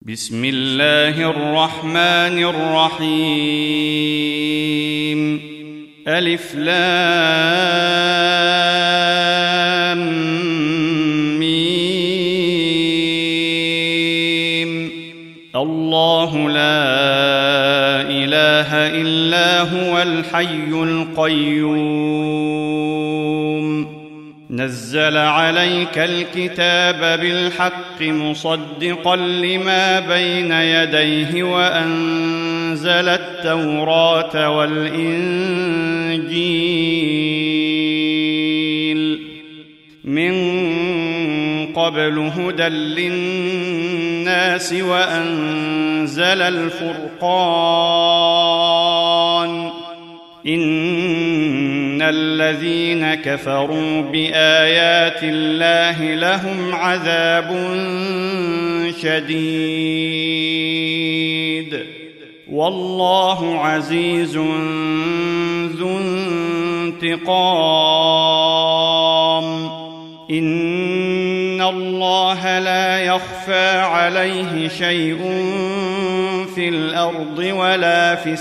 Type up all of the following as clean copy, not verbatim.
بسم الله الرحمن الرحيم. ألف لام ميم. الله لا إله إلا هو الحي القيوم. نزل عليك الكتاب بالحق مصدقا لما بين يديه وأنزل التوراة والإنجيل من قبل هدى للناس وأنزل الفرقان. إن الذين كفروا بآيات الله لهم عذاب شديد والله عزيز ذو انتقام. إن الله لا يخفى عليه شيء في الأرض ولا في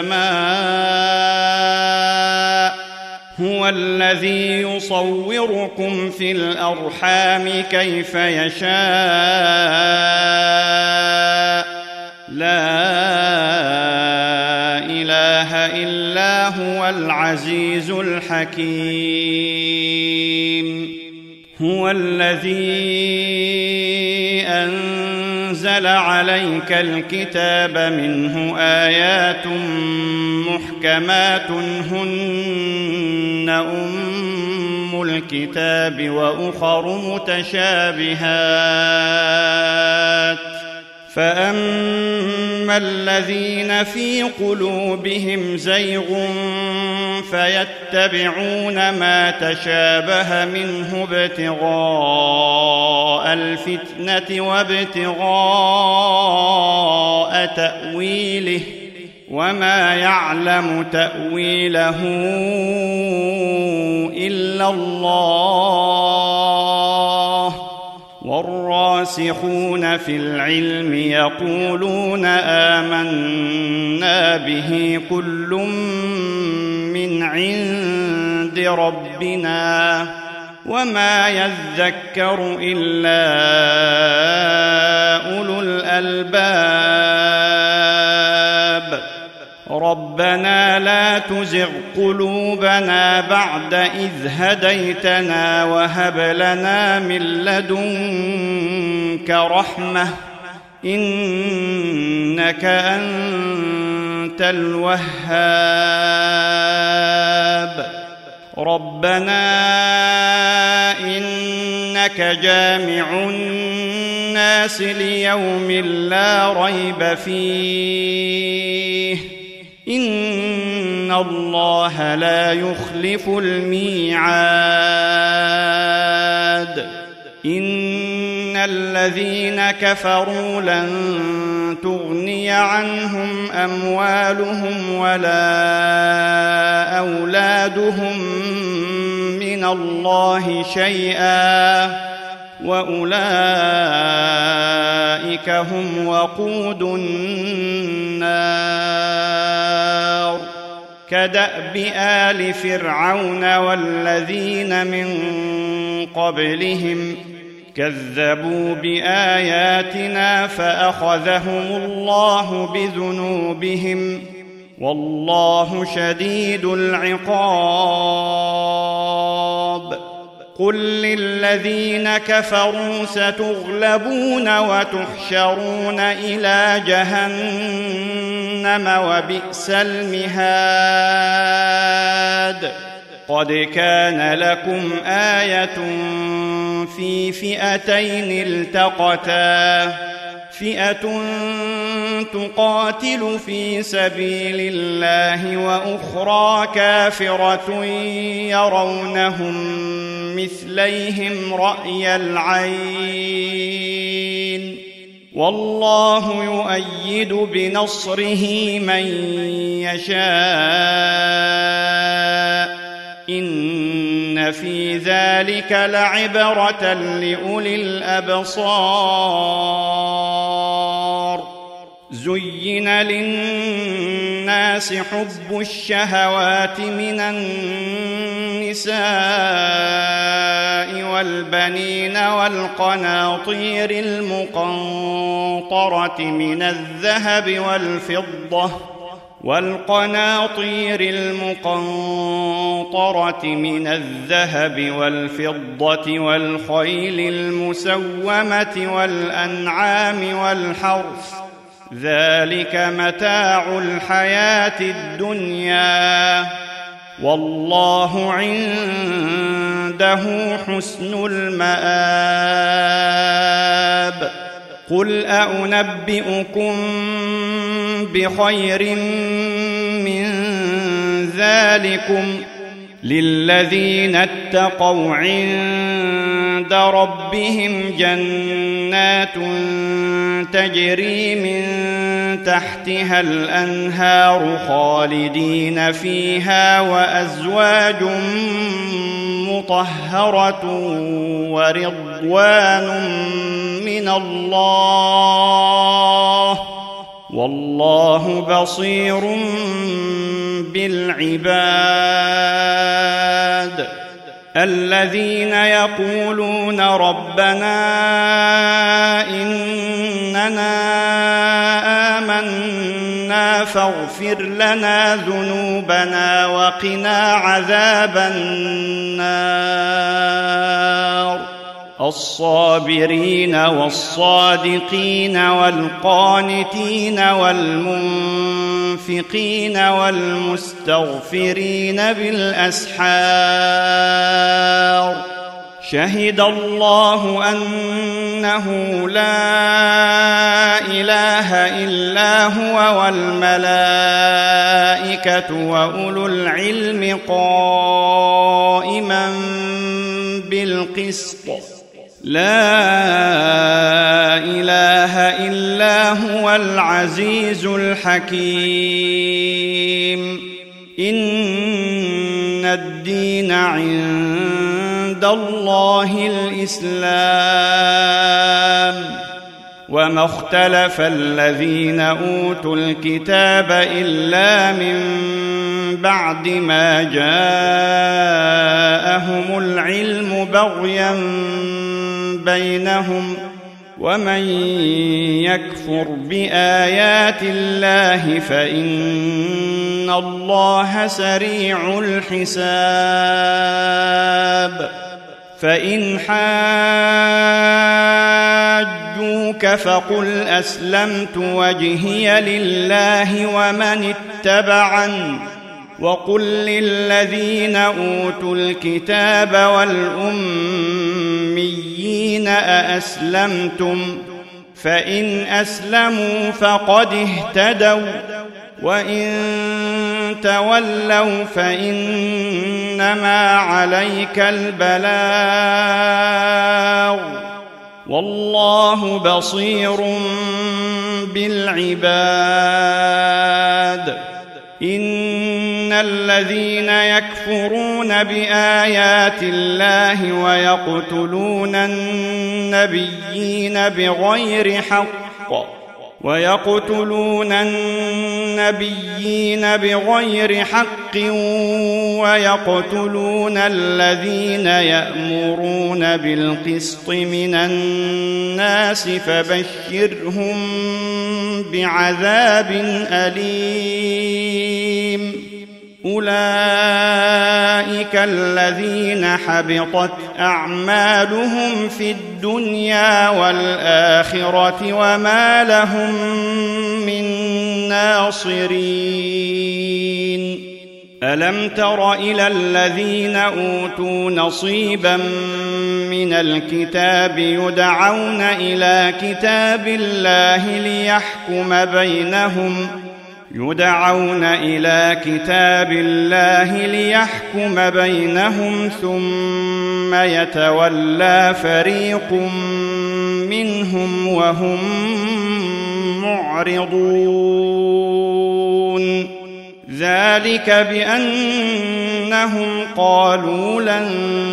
السماء. هو الذي يصوركم في الأرحام كيف يشاء. لا إله إلا هو العزيز الحكيم. هو الذي أنزل عليك الكتاب منه آيات محكمات هن أم الكتاب وأخر متشابهات. فأما الذين في قلوبهم زيغ فيتبعون ما تشابه منه ابتغاء الفتنة وابتغاء تأويله وما يعلم تأويله إلا الله. والراسخون في العلم يقولون آمنا به كل من عند ربنا وما يذكر إلا أولو الألباب. ربنا لا تزغ قلوبنا بعد إذ هديتنا وهب لنا من لدنك رحمة إنك أنت الوهاب. ربنا إنك جامع الناس ليوم لا ريب فيه إن الله لا يخلف الميعاد. إن الذين كفروا لن تغني عنهم أموالهم ولا أولادهم من الله شيئا وأولئك هم وقود النار. كدأب آل فرعون والذين من قبلهم كذبوا بآياتنا فأخذهم الله بذنوبهم والله شديد العقاب. قل للذين كفروا ستغلبون وتحشرون إلى جهنم وبئس المهاد. قد كان لكم آية في فئتين التقتا فئة تقاتل في سبيل الله وأخرى كافرة يرونهم مثليهم رأي العين والله يؤيد بنصره من يشاء. إن في ذلك لعبرة لأولي الأبصار. زين للناس حب الشهوات من النساء والبنين والقناطير المقنطرة من الذهب والفضة والخيل المسومة والأنعام والحرث ذلك متاع الحياة الدنيا والله عنده حسن المآب قل أنبئكم بخير من ذلكم للذين اتقوا عند ربهم جنات تجري من تحتها الأنهار خالدين فيها وأزواج مطهرة ورضوان من الله والله بصير بالعباد الذين يقولون ربنا إننا آمنا فاغفر لنا ذنوبنا وقنا عذاب النار الصابرين والصادقين والقانتين والمنفقين والمستغفرين بالأسحار شهد الله أنه لا إله إلا هو والملائكة وأولو العلم قائما بالقسط لا إله إلا هو العزيز الحكيم إن الدين عند الله الإسلام وما اختلف الذين أوتوا الكتاب إلا من بعد ما جاءهم العلم بغيا بينهم ومن يكفر بآيات الله فإن الله سريع الحساب فإن حاجوك فقل أسلمت وجهي لله ومن اتبعني وقل للذين أوتوا الكتاب والأميين أأسلمتم فإن أسلموا فقد اهتدوا وإن تولوا فإنما عليك البلاغ والله بصير بالعباد إن الذين يكفرون بآيات الله ويقتلون النبيين بغير حق ويقتلون الذين يأمرون بالقسط من الناس فبشرهم بعذاب أليم أولئك الذين حبطت أعمالهم في الدنيا والآخرة وما لهم من ناصرين ألم تر إلى الذين أوتوا نصيبا من الكتاب يدعون إلى كتاب الله ليحكم بينهم ثم يتولى فريق منهم وهم معرضون ذلك بأنهم قالوا لن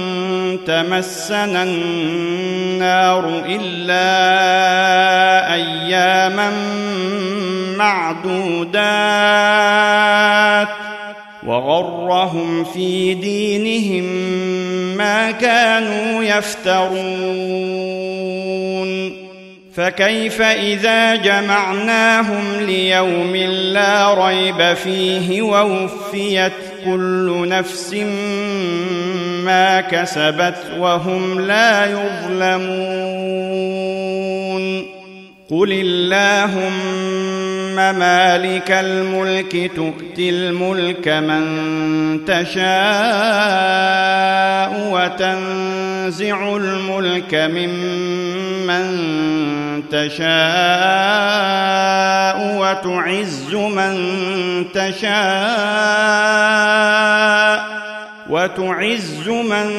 تمسنا النار إلا أياما معدودات وغرهم في دينهم ما كانوا يفترون فكيف إذا جمعناهم ليوم لا ريب فيه ووفيت كل نفس ما كسبت وهم لا يظلمون قل اللهم مالك الملك تؤتي الملك من تشاء وتنزع الملك ممن تشاء وتعز من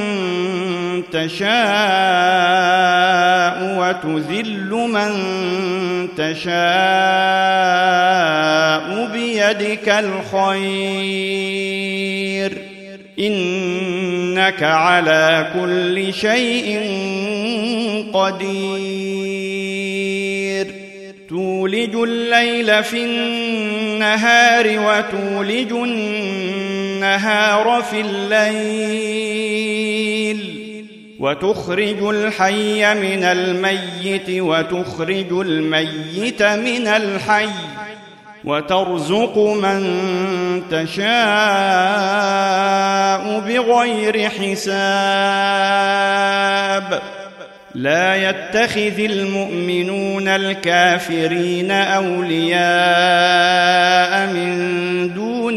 تشاء وتذل من تشاء بيدك الخير إنك على كل شيء قدير تولج الليل في النهار وتولج النهار في الليل وتخرج الحي من الميت وتخرج الميت من الحي وترزق من تشاء بغير حساب لا يتخذ المؤمنون الكافرين أولياء من دون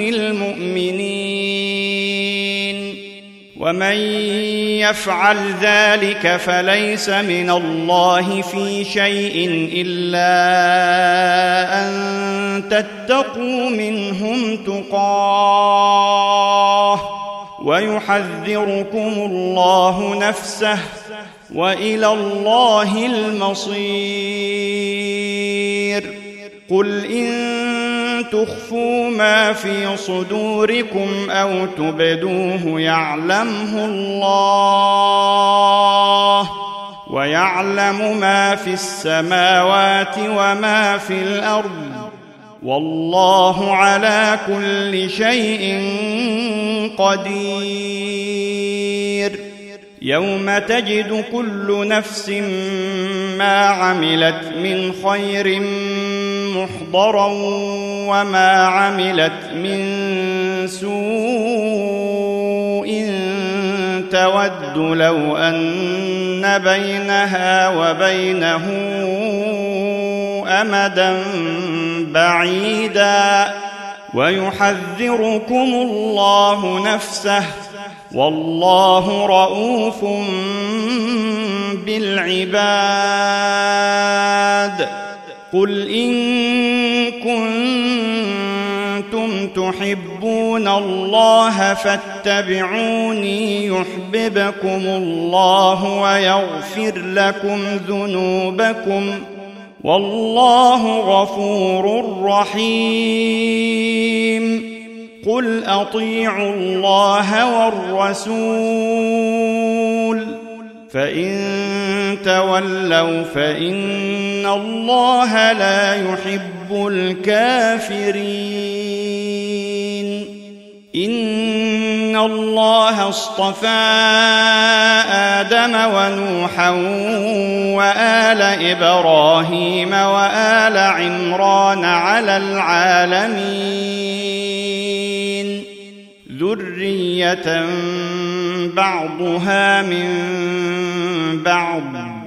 المؤمنين ومن يفعل ذلك فليس من الله في شيء إلا أن تتقوا منهم تقاه ويحذركم الله نفسه وإلى الله المصير قل إن تخفوا ما في صدوركم أو تبدوه يعلمه الله ويعلم ما في السماوات وما في الأرض والله على كل شيء قدير يوم تجد كل نفس ما عملت من خير محضرا وما عملت من سوء تود لو أن بينها وبينه أمدا بعيدا ويحذركم الله نفسه والله رؤوف بالعباد قل إن كنتم تحبون الله فاتبعوني يحببكم الله ويغفر لكم ذنوبكم والله غفور رحيم قل أطيعوا الله والرسول فإن تولوا فإن الله لا يحب الكافرين إن الله اصطفى آدم ونوحا وآل إبراهيم وآل عمران على العالمين ذرية بعضها من بعض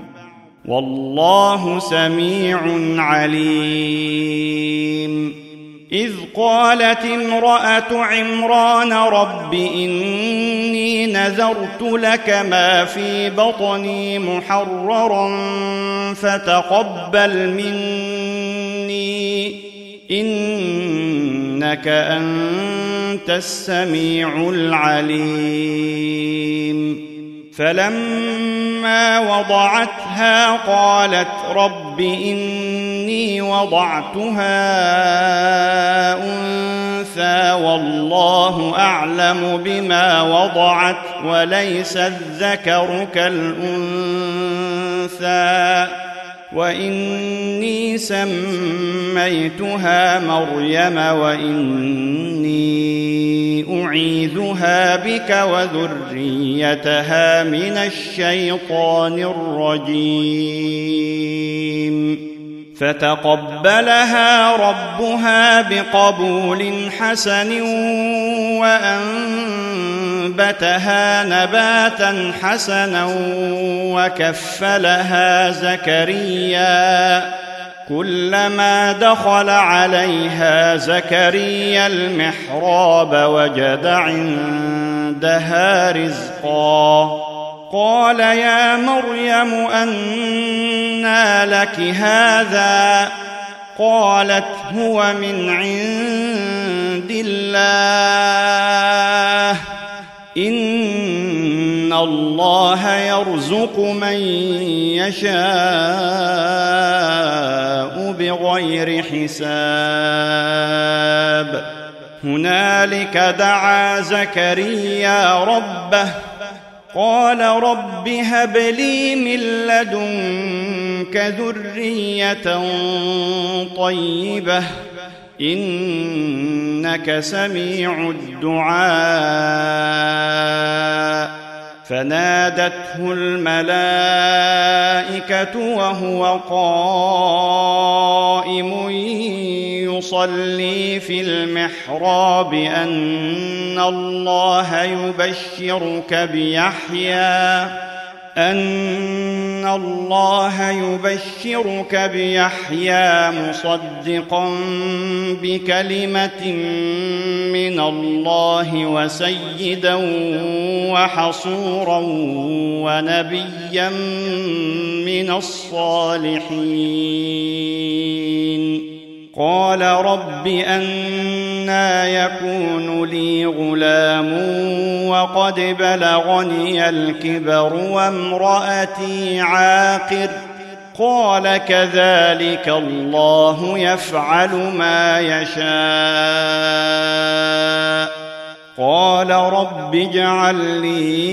والله سميع عليم إذ قالت امرأة عمران رب إني نذرت لك ما في بطني محررا فتقبل مني إنك أنت السميع العليم فلما وضعتها قالت رب إني وضعتها أنثى والله أعلم بما وضعت وليس الذكر كالأنثى وإني سميتها مريم وإني أعيذها بك وذريتها من الشيطان الرجيم فتقبلها ربها بقبول حسن وأنبتها نباتا حسنا وكفلها زكريا كلما دخل عليها زكريا المحراب وجد عندها رزقا قال يا مريم أنى لك هذا قالت هو من عند الله إن الله يرزق من يشاء بغير حساب هنالك دعا زكريا ربه قال رب هب لي من لدنك ذرية طيبة إنك سميع الدعاء فنادته الملائكة وهو قائم يصلي في المحراب أن الله يبشرك بيحيى مصدقا بكلمة من الله وسيدا وحصورا ونبيا من الصالحين قال رب أنى يكون لي غلام وقد بلغني الكبر وامرأتي عاقر قال كذلك الله يفعل ما يشاء قال رب اجعل لي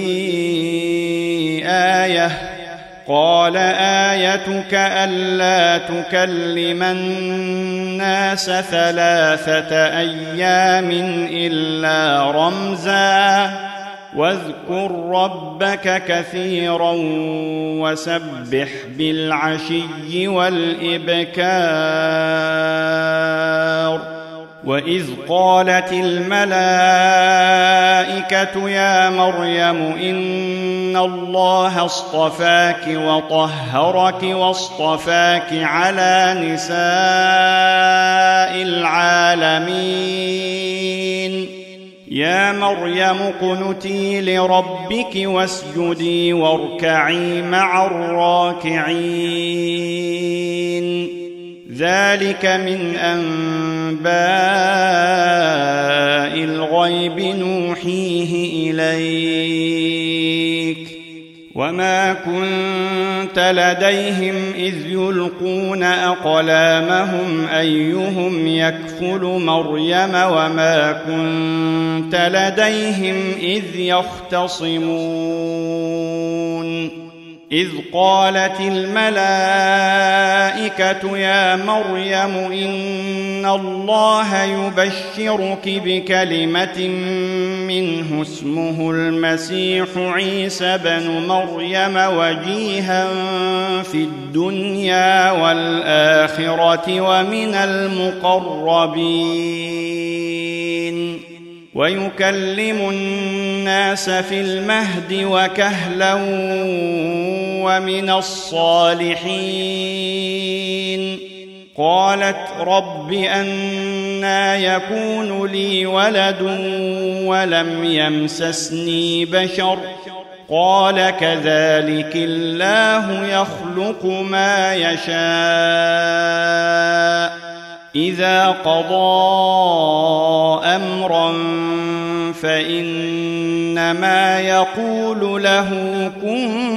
آية قال آيتك ألا تكلم الناس 3 أيام إلا رمزا واذكر ربك كثيرا وسبح بالعشي والإبكار وإذ قالت الملائكة يا مريم إن الله اصطفاك وطهرك واصطفاك على نساء العالمين يا مريم اقنتي لربك واسجدي واركعي مع الراكعين ذلك من أنباء الغيب نوحيه إليك وما كنت لديهم إذ يلقون أقلامهم أيهم يكفل مريم وما كنت لديهم إذ يختصمون إذ قالت الملائكة يا مريم إن الله يبشرك بكلمة منه اسمه المسيح عيسى بن مريم وجيها في الدنيا والآخرة ومن المقربين ويكلم الناس في المهد وكهلا ومن الصالحين قالت رب أنى يكون لي ولد ولم يمسسني بشر قال كذلك الله يخلق ما يشاء إذا قضى أمرا فإنما يقول له كن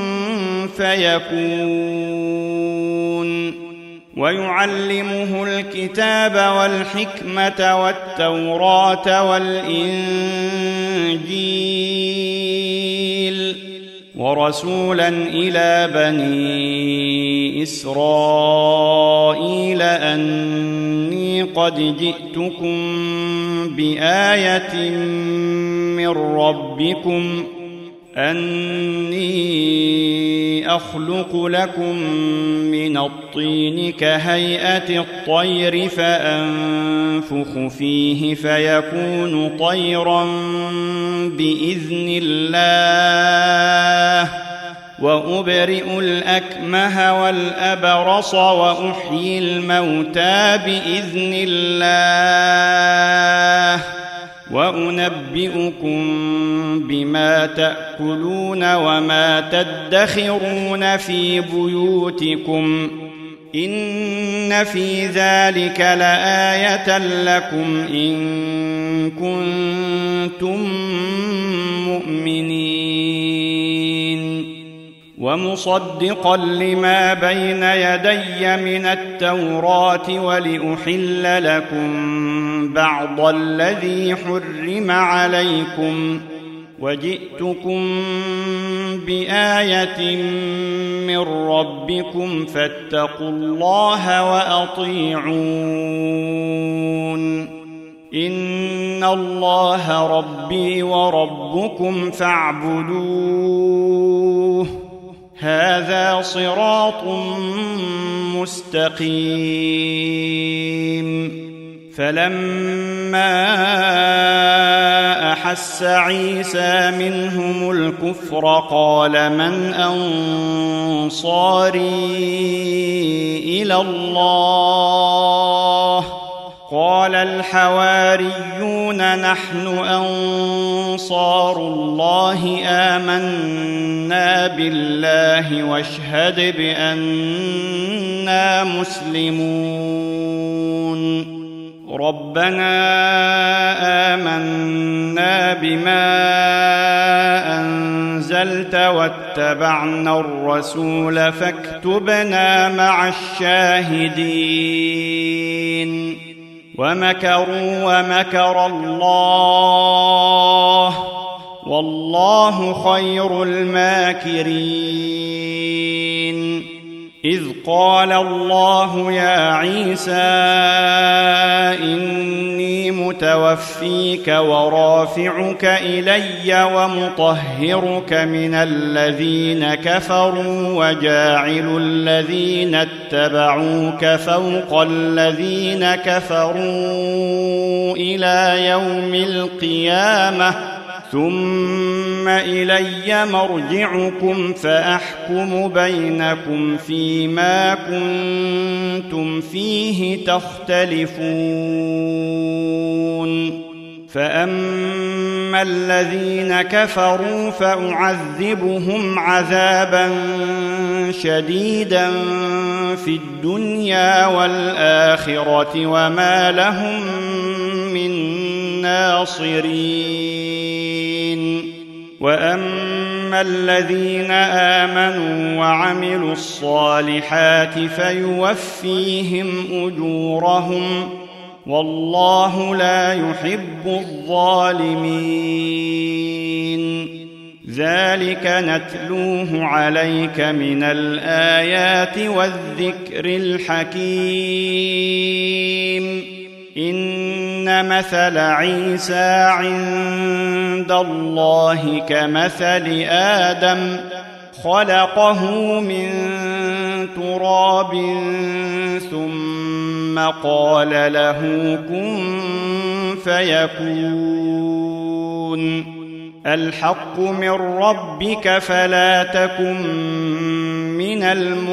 فيكون ويعلمه الكتاب والحكمة والتوراة والإنجيل ورسولا إلى بني بني إسرائيل أني قد جئتكم بآية من ربكم أني أخلق لكم من الطين كهيئة الطير فأنفخ فيه فيكون طيرا بإذن الله وأبرئ الأكمه والأبرص وأحيي الموتى بإذن الله وأنبئكم بما تأكلون وما تدخرون في بيوتكم إن في ذلك لآية لكم إن كنتم مؤمنين ومصدقا لما بين يدي من التوراة ولأحل لكم بعض الذي حرم عليكم وجئتكم بآية من ربكم فاتقوا الله وأطيعون إن الله ربي وربكم فاعبدوه هذا صراط مستقيم فلما أحس عيسى منهم الكفر قال من أنصاري إلى الله قال الحواريون نحن أنصار الله آمنا بالله واشهد بأننا مسلمون ربنا آمنا بما أنزلت واتبعنا الرسول فاكتبنا مع الشاهدين ومكروا ومكر الله والله خير الماكرين إذ قال الله يا عيسى إني متوفيك ورافعك إلي ومطهرك من الذين كفروا وجاعل الذين اتبعوك فوق الذين كفروا إلى يوم القيامة ثم إلي مرجعكم فأحكم بينكم فيما كنتم فيه تختلفون فأما الذين كفروا فأعذبهم عذابا شديدا في الدنيا والآخرة وما لهم من ناصرين وأما الذين آمنوا وعملوا الصالحات فيوفيهم أجورهم والله لا يحب الظالمين ذلك نتلوه عليك من الآيات والذكر الحكيم إن مثل عيسى عند الله كمثل آدم خلقه من تراب ثم قال له كن فيكون الحق من ربك فلا تكن من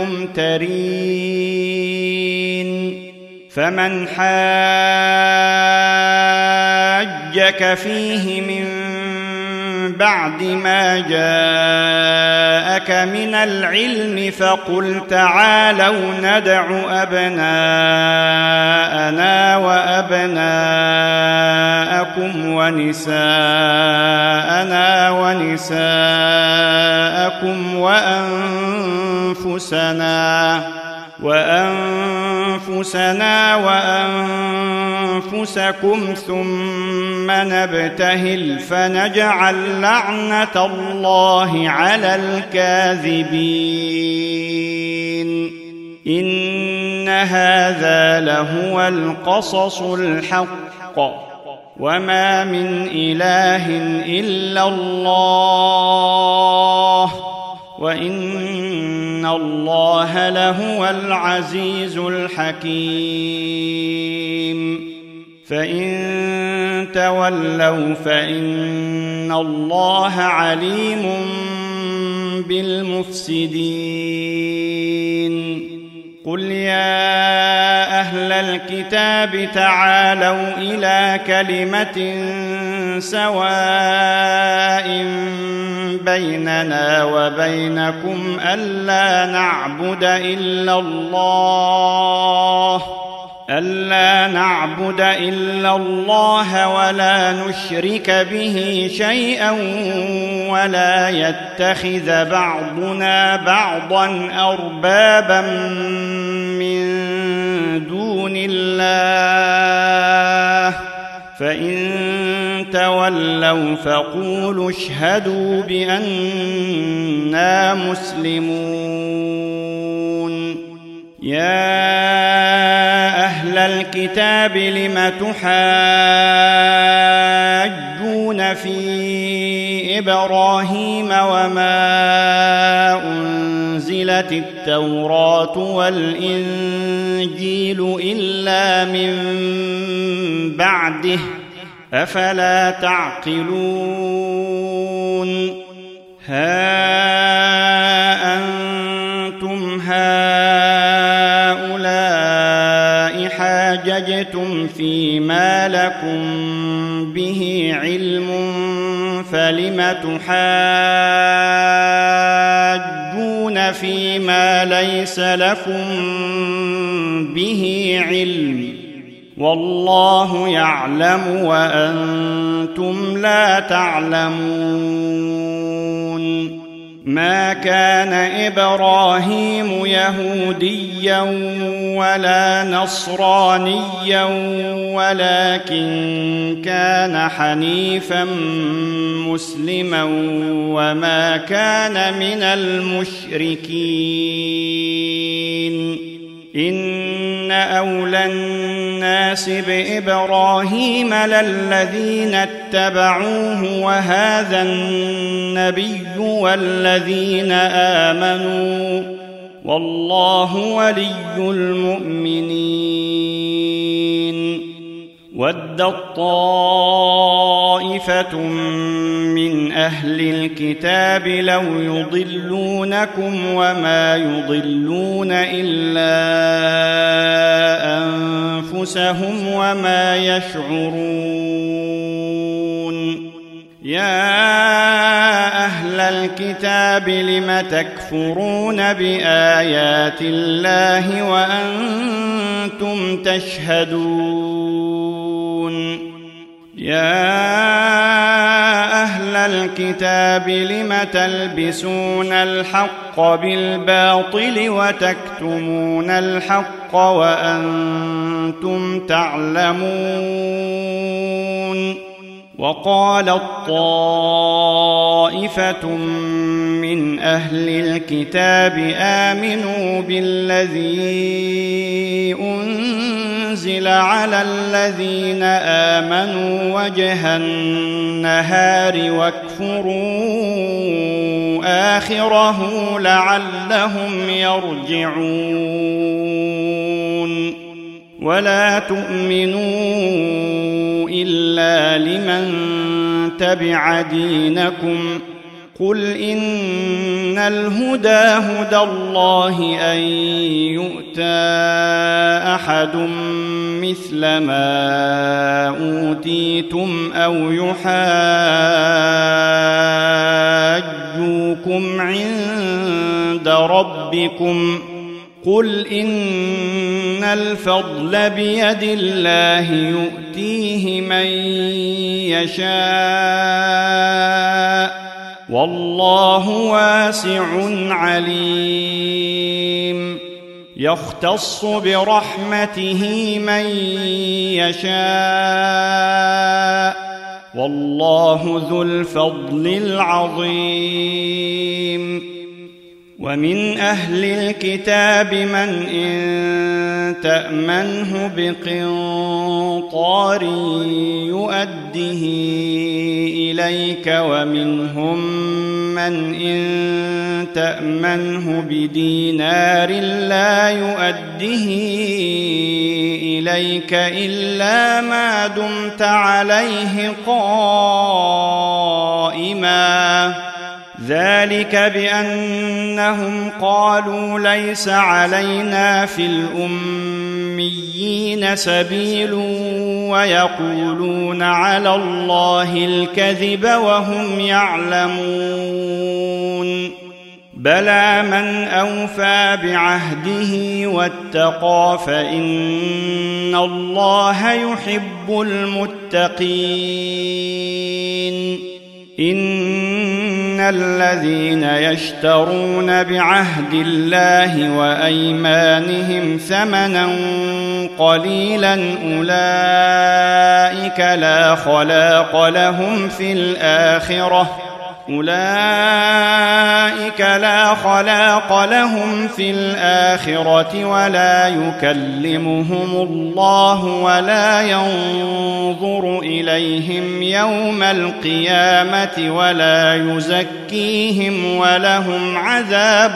الممترين فمن حاجك فيه من بعد ما جاءك من العلم فقل تعالوا ندع أبناءنا وأبناءكم ونساءنا ونساءكم وأنفسنا وأنفسكم ثم نبتهل فنجعل لعنة الله على الكاذبين إن هذا لهو القصص الحق وما من إله إلا الله وإن الله لهو العزيز الحكيم فإن تولوا فإن الله عليم بالمفسدين قل يا أهل الكتاب تعالوا إلى كلمة سواء بيننا وبينكم ألا نعبد إلا الله ولا نشرك به شيئا ولا يتخذ بعضنا بعضا أربابا من دون الله فإن تولوا فقولوا اشهدوا بأننا مسلمون يا أهل الكتاب لم تحاجون في إبراهيم وما أنزلت التوراة والإنجيل إلا من بعده أفلا تعقلون ها أنتم هؤلاء حاججتم فيما لكم به علم فلم تحاجون فيما ليس لكم به علم والله يعلم وأنتم لا تعلمون ما كان إبراهيم يهوديا ولا نصرانيا ولكن كان حنيفا مسلما وما كان من المشركين إن أولى الناس بإبراهيم للذين اتبعوه وهذا النبي والذين آمنوا والله ولي المؤمنين ودت طائفة من أهل الكتاب لو يضلونكم وما يضلون إلا أنفسهم وما يشعرون يا أهل الكتاب لم تكفرون بآيات الله وأنتم تشهدون يا أهل الكتاب لم تلبسون الحق بالباطل وتكتمون الحق وأنتم تعلمون وقالت طائفة من أهل الكتاب آمنوا بالذي أنزل على الذين آمنوا وجه النهار واكفروا آخره لعلهم يرجعون ولا تؤمنوا إلا لمن تبع دينكم قل إن الهدى هدى الله أن يؤتى أحد مثل ما أوتيتم أو يحاجوكم عند ربكم قل إن الفضل بيد الله يؤتيه من يشاء والله واسع عليم يختص برحمته من يشاء والله ذو الفضل العظيم ومن أهل الكتاب من إن تأمنه بقنطار يؤده إليك ومنهم من إن تأمنه بدينار لا يؤده إليك إلا ما دمت عليه قائما ذلك بأنهم قالوا ليس علينا في الأميين سبيل ويقولون على الله الكذب وهم يعلمون بلى من أوفى بعهده واتقى فإن الله يحب المتقين إن الذين يشترون بعهد الله وأيمانهم ثمنا قليلا أولئك لا خلاق لهم في الآخرة ولا يكلمهم الله ولا ينظر إليهم يوم القيامة ولا يزكيهم ولهم عذاب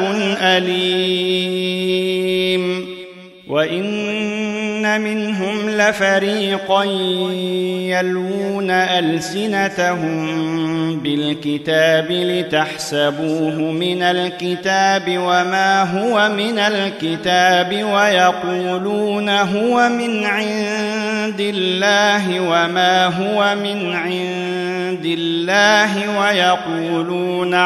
أليم وإن منهم لفريقا يلوون ألسنتهم بالكتاب لتحسبوه من الكتاب وما هو من الكتاب ويقولون هو من عند الله وما هو من عند الله ويقولون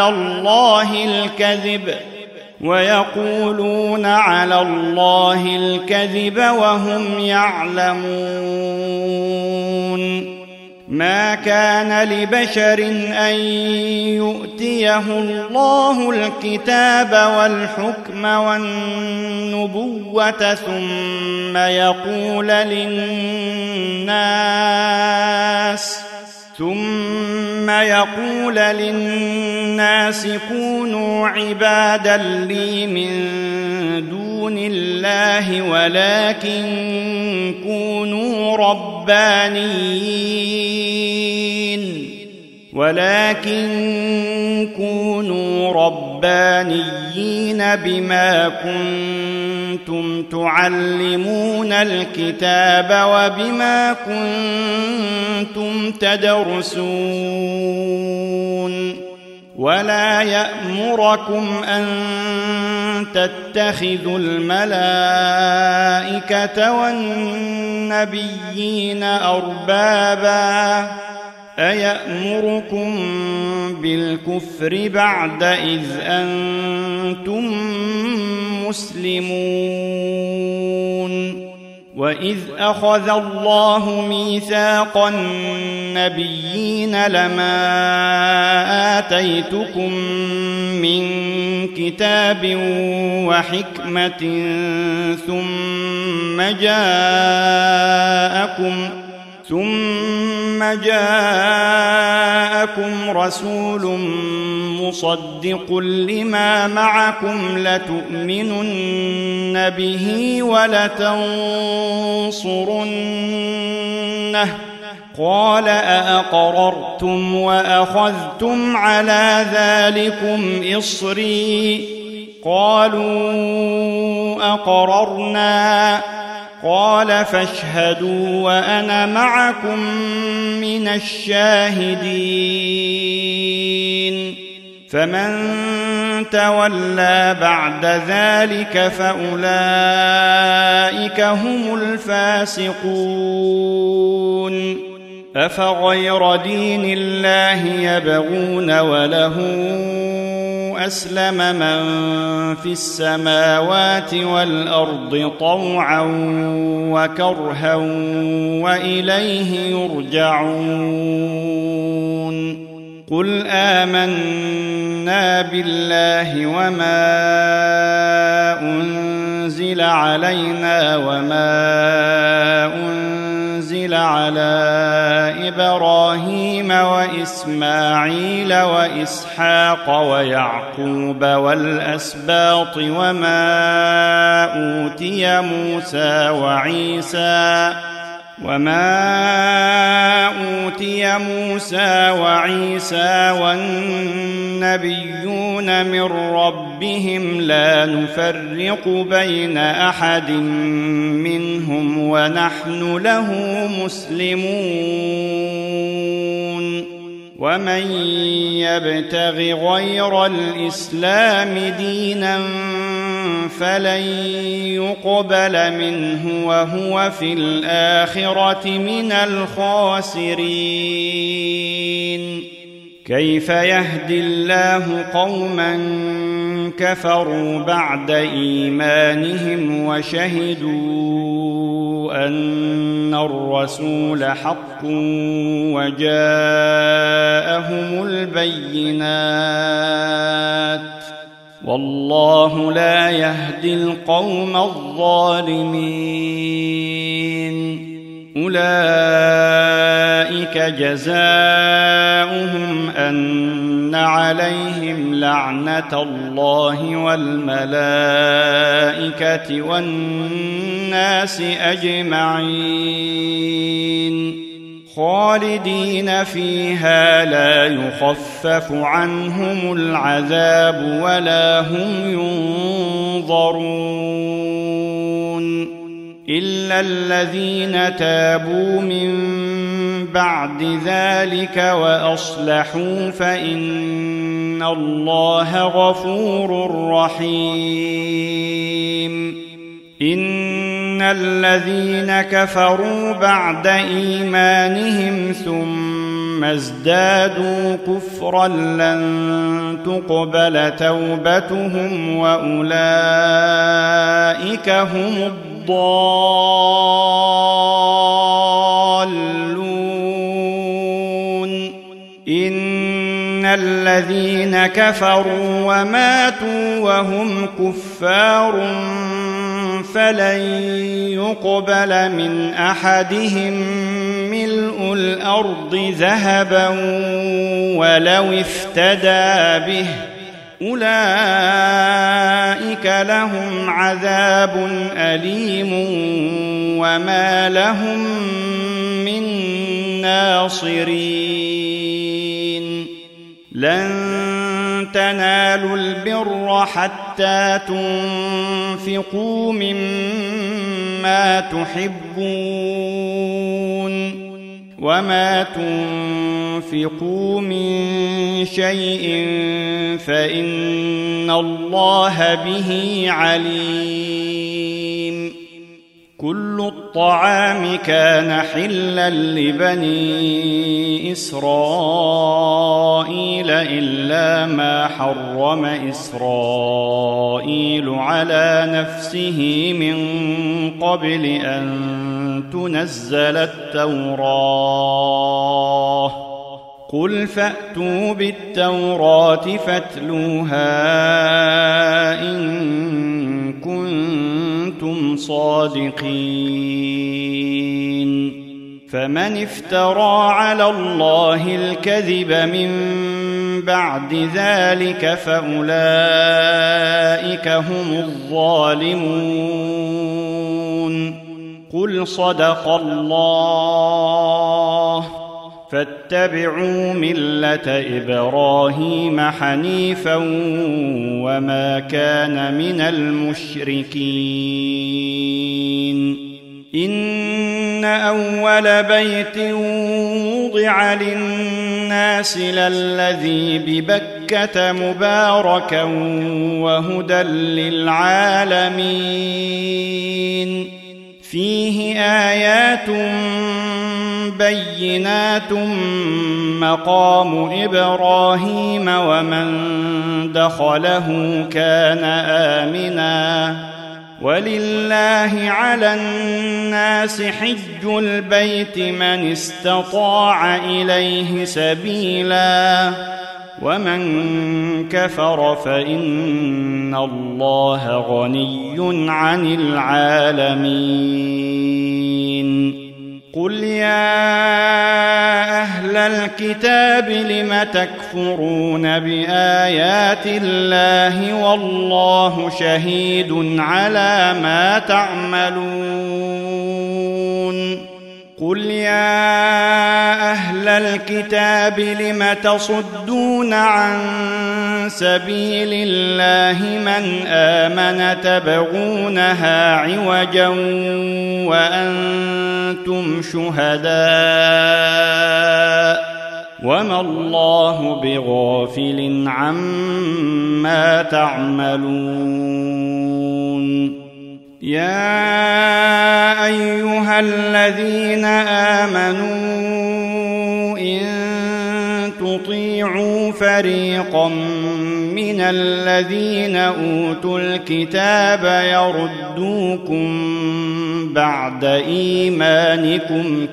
على الله الكذب وهم يعلمون ما كان لبشر أن يؤتيه الله الكتاب والحكم والنبوة ثم يقول للناس كونوا عبادا لي من دون الله ولكن كونوا ربانيين بما كنتم تعلمون الكتاب وبما كنتم تدرسون ولا يأمركم أن تتخذوا الملائكة والنبيين أربابا أيأمركم بالكفر بعد إذ أنتم مسلمون وإذ أخذ الله ميثاق النبيين لما آتيتكم من كتاب وحكمة ثم جاءكم رسول مصدق لما معكم لتؤمنن به ولتنصرنه قال أأقررتم وأخذتم على ذلكم إصري قالوا أقررنا قال فاشهدوا وأنا معكم من الشاهدين فمن تولى بعد ذلك فأولئك هم الفاسقون أفغير دين الله يبغون وله أسلم من في السماوات والأرض طوعا وكرها وإليه يرجعون قل آمنا بالله وما أنزل علينا وما أنزل أنزل على إبراهيم وإسماعيل وإسحاق ويعقوب والأسباط وما أوتي موسى وعيسى والنبيون من ربهم لا نفرق بين أحد منهم ونحن له مسلمون ومن يبتغ غير الإسلام دينا فلن يقبل منه وهو في الآخرة من الخاسرين كيف يهدي الله قوما كفروا بعد إيمانهم وشهدوا أن الرسول حق وجاءهم البينات والله لا يهدي القوم الظالمين أولئك جزاؤهم أن عليهم لعنة الله والملائكة والناس أجمعين خالدين فيها لا يخفف عنهم العذاب ولا هم ينظرون إلا الذين تابوا من بعد ذلك وأصلحوا فإن الله غفور رحيم إن الذين كفروا بعد إيمانهم ثم ازدادوا كفرا لن تقبل توبتهم وأولئك هم الضالون إن الذين كفروا وماتوا وهم كفار فلن يقبل من أحدهم ملء الأرض ذهبا ولو افتدى به أولئك لهم عذاب أليم وما لهم من ناصرين لن تنالوا البر حتى تنفقوا مما تحبون وما تنفقوا من شيء فإن الله به عليم كل الطعام كان حلا لبني إسرائيل إلا ما حرم إسرائيل على نفسه من قبل أن تنزل التوراة قل فأتوا بالتوراة فاتلوها إن كنتم صادقين فمن افترى على الله الكذب من بعد ذلك فأولئك هم الظالمون قل صدق الله فاتبعوا ملة إبراهيم حنيفا وما كان من المشركين إن أول بيت وضع للناس للذي ببكة مباركا وهدى للعالمين فيه آيات بينات مقام إبراهيم ومن دخله كان آمنا ولله على الناس حج البيت من استطاع إليه سبيلا ومن كفر فإن الله غني عن العالمين قل الكتاب لم تكفرون بآيات الله والله شهيد على ما تعملون قل يا أهل الكتاب لم تصدون عن سبيل الله من آمن تبغونها عوجا وأنتم شهداء وما الله بغافل عما تعملون يا أيها الذين آمنوا إن تطيعوا فريقا من الذين أوتوا الكتاب يردوكم بعد إيمانكم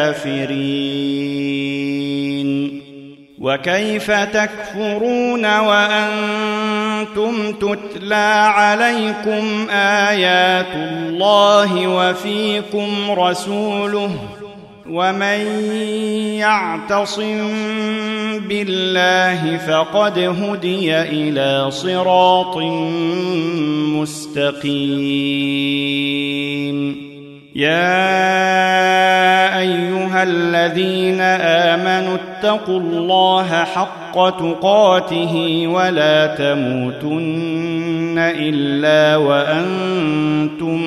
كافرين وكيف تكفرون وأنتم تتلى عليكم آيات الله وفيكم رسوله ومن يعتصم بالله فقد هدي إلى صراط مستقيم يا أيها الذين آمنوا اتقوا الله حق تقاته ولا تموتن إلا وأنتم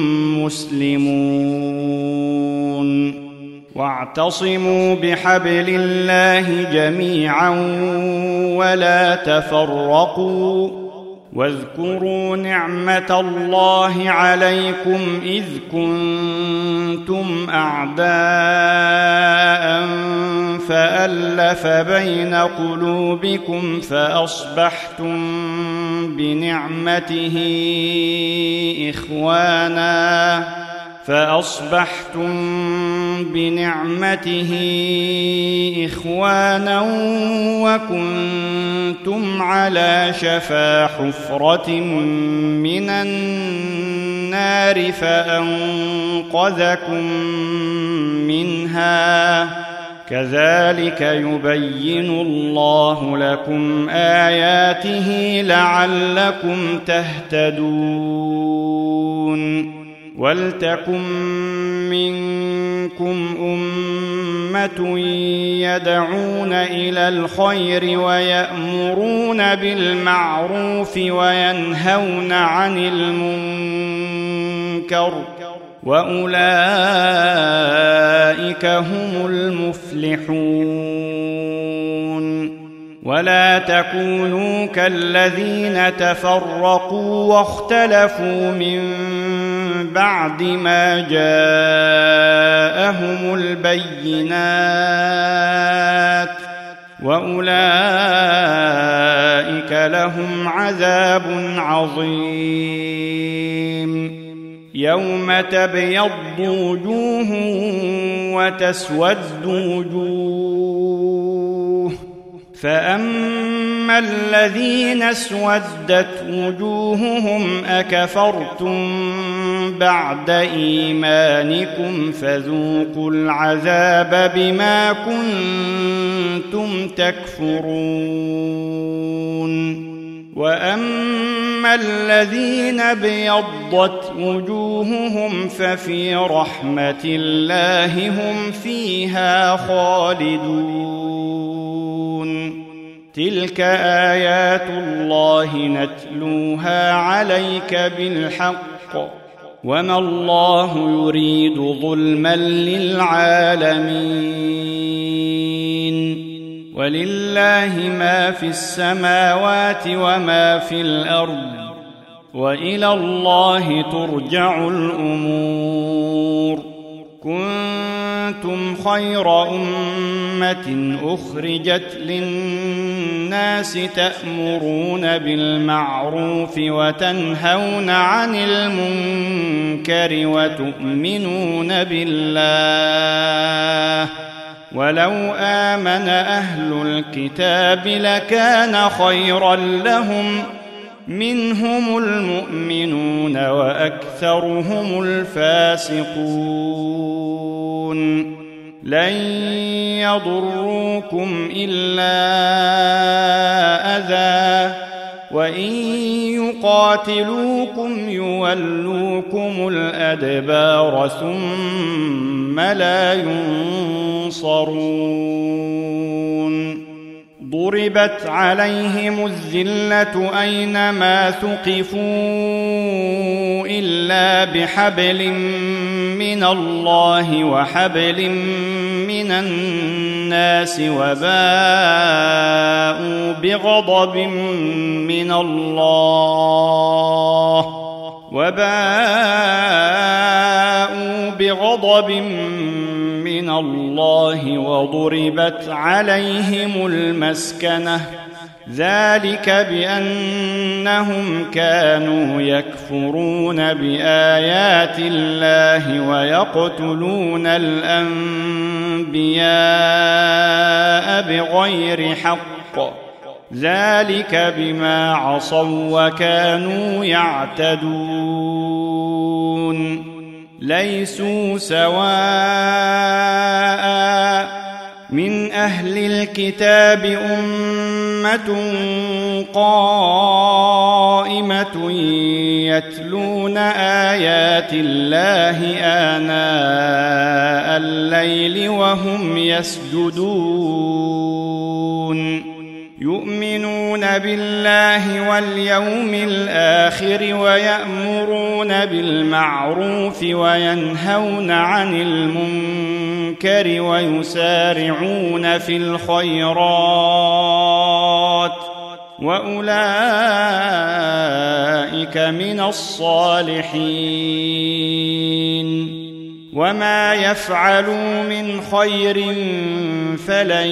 مسلمون واعتصموا بحبل الله جميعا ولا تفرقوا واذكروا نعمة الله عليكم إذ كنتم أعداء فألف بين قلوبكم فأصبحتم بنعمته إخوانا وكنتم على شفا حفرة من النار فأنقذكم منها كذلك يبين الله لكم آياته لعلكم تهتدون ولتكن منكم أمة يدعون إلى الخير ويأمرون بالمعروف وينهون عن المنكر وأولئك هم المفلحون ولا تكونوا كالذين تفرقوا واختلفوا من بعد ما جاءهم البينات وأولئك لهم عذاب عظيم يوم تبيض وجوه وتسود وجوه فأما الذين اسودت وجوههم أكفرتم بعد إيمانكم فذوقوا العذاب بما كنتم تكفرون وأما الذين ابيضت وجوههم ففي رحمة الله هم فيها خالدون تلك آيات الله نتلوها عليك بالحق وما الله يريد ظلما للعالمين ولله ما في السماوات وما في الأرض وإلى الله ترجع الأمور كنتم خير أمة أخرجت للناس تأمرون بالمعروف وتنهون عن المنكر وتؤمنون بالله ولو آمن أهل الكتاب لكان خيرا لهم منهم المؤمنون وأكثرهم الفاسقون لن يضروكم إلا أذى وإن يقاتلوكم يولوكم الأدبار ثم لا ينصرون ضربت عليهم الذلة أينما ثقفوا إلا بحبل من الله وحبل من الناس وباءوا بغضب من الله وضربت عليهم المسكنة ذلك بأنهم كانوا يكفرون بآيات الله ويقتلون الأنبياء بغير حق ذلك بما عصوا وكانوا يعتدون ليسوا سواء من أهل الكتاب أمة قائمة يتلون آيات الله آناء الليل وهم يسجدون يؤمنون بالله واليوم الآخر ويأمرون بالمعروف وينهون عن المنكر ويسارعون في الخيرات وأولئك من الصالحين وما يفعلوا من خير فلن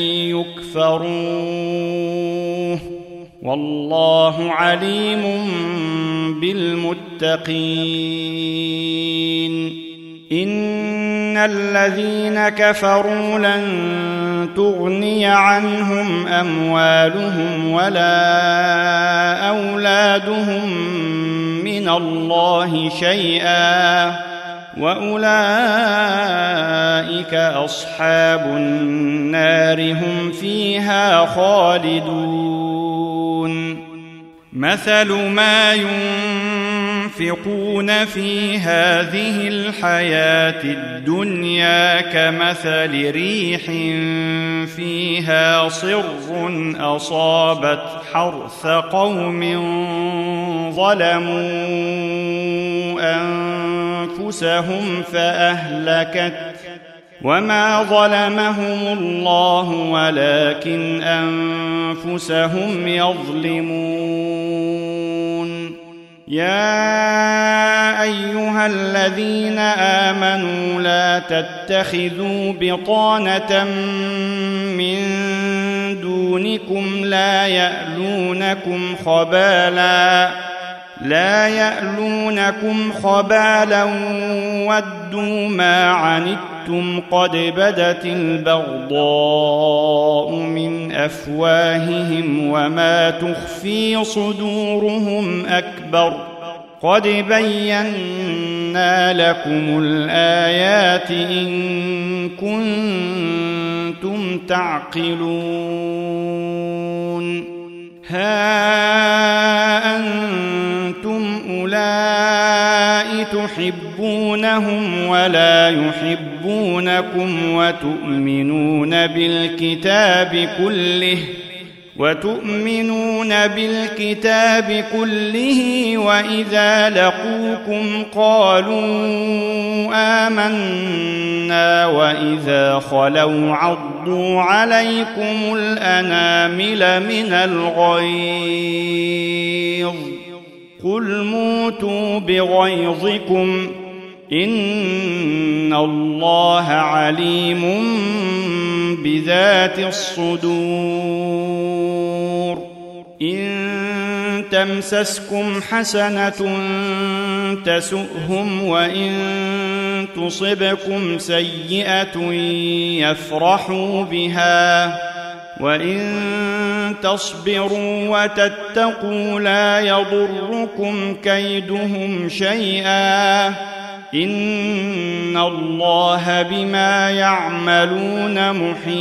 يكفروه والله عليم بالمتقين إن الذين كفروا لن تغني عنهم أموالهم ولا أولادهم من الله شيئا وأولئك أصحاب النار هم فيها خالدون مثل ما ينفقون في هذه الحياة الدنيا كمثل ريح فيها صر أصابت حرث قوم ظلموا أنفسهم فأهلكت وما ظلمهم الله ولكن أنفسهم يظلمون يا أيها الذين آمنوا لا تتخذوا بطانة من دونكم لا يألونكم خبالا ودوا ما عنتم قد بدت البغضاء من أفواههم وما تخفي صدورهم أكبر قد بينا لكم الآيات إن كنتم تعقلون ها أنتم أولئك تحبونهم ولا يحبونكم وتؤمنون بالكتاب كله وإذا لقوكم قالوا آمنا وإذا خلوا عضوا عليكم الأنامل من الغيظ قل موتوا بغيظكم إن الله عليم بذات الصدور إن تمسسكم حسنة تسؤهم وإن تصبكم سيئة يفرحوا بها وإن تصبروا وتتقوا لا يضركم كيدهم شيئا إن الله بما يعملون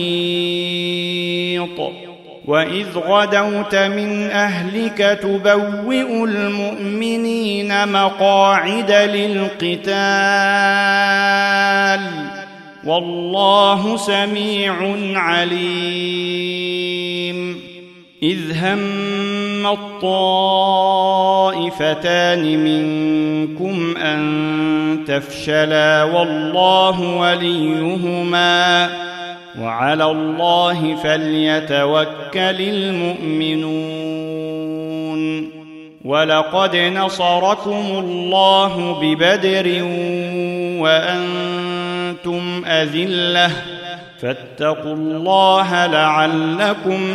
محيط وإذ غدوت من أهلك تبوئ المؤمنين مقاعد للقتال والله سميع عليم إذ هم الطائفتان منكم أن تفشلا والله وليهما وعلى الله فليتوكل المؤمنون ولقد نصركم الله ببدر وأنتم أذلة فاتقوا الله لعلكم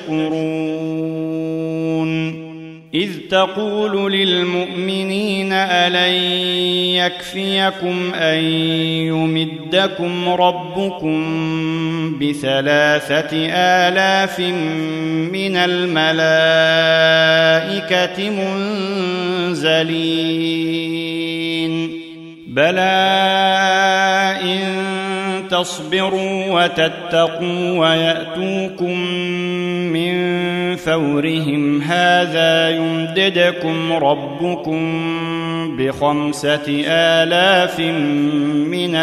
تشكرون إذ تقول للمؤمنين ألن يكفيكم أن يمدكم ربكم ب3,000 من الملائكة منزلين بلى إن تصبروا وتتقوا ويأتوكم من فورهم هذا يمددكم ربكم ب5,000 من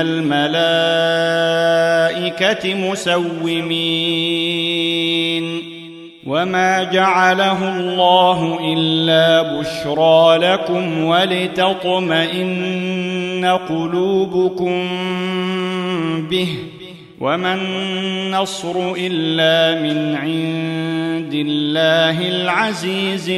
الملائكة مسومين وما جعله الله إلا بشرى لكم ولتطمئن قلوبكم به وما النصر إلا من عند الله العزيز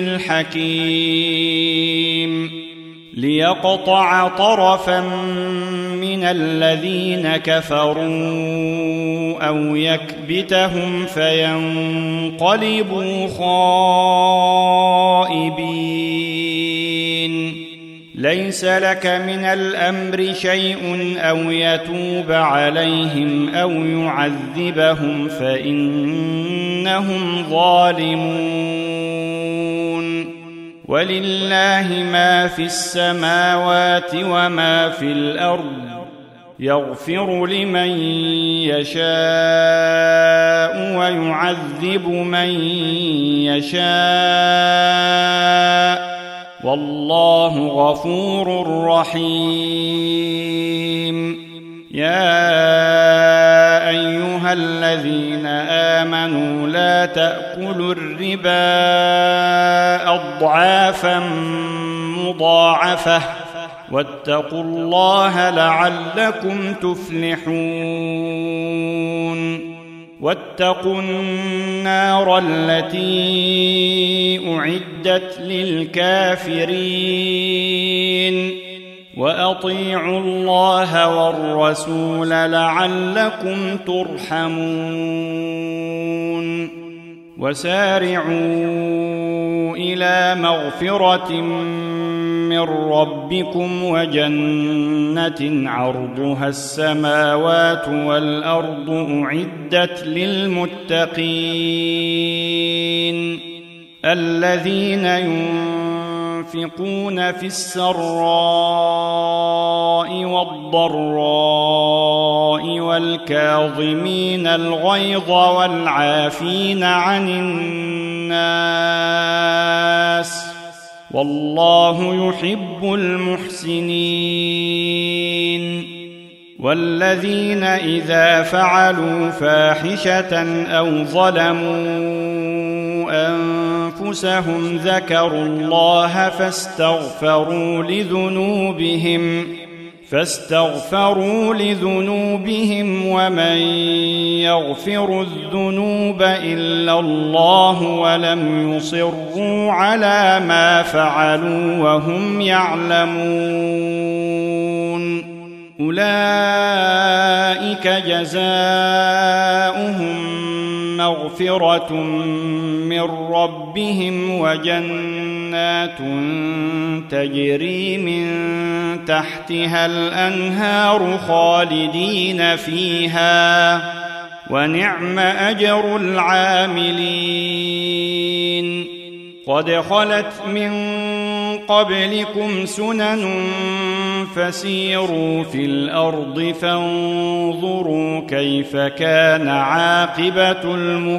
الحكيم ليقطع طرفا من الذين كفروا أو يكبتهم فينقلبوا خائبين ليس لك من الأمر شيء أو يتوب عليهم أو يعذبهم فإنهم ظالمون ولله ما في السماوات وما في الأرض يغفر لمن يشاء ويعذب من يشاء والله غفور رحيم يا أيها الذين آمنوا لا تأكلوا الربا أضعافا مضاعفة واتقوا الله لعلكم تفلحون واتقوا النار التي أعدت للكافرين وأطيعوا الله والرسول لعلكم ترحمون وسارعوا إلى مغفرة من ربكم وجنة عرضها السماوات والأرض أعدت للمتقين الذين ينفقون في السراء والضراء والكاظمين الغيظ والعافين عن الناس والله يحب المحسنين والذين إذا فعلوا فاحشة أو ظلموا أنفسهم ذكروا الله فاستغفروا لذنوبهم ومن يغفر الذنوب إلا الله ولم يصروا على ما فعلوا وهم يعلمون أولئك جزاؤهم مغفرة من ربهم وجنات تجري من تحتها الأنهار خالدين فيها ونعم أجر العاملين قد خلت من قبلكم سنن فسيروا في الأرض فانظروا كيف كان عاقبة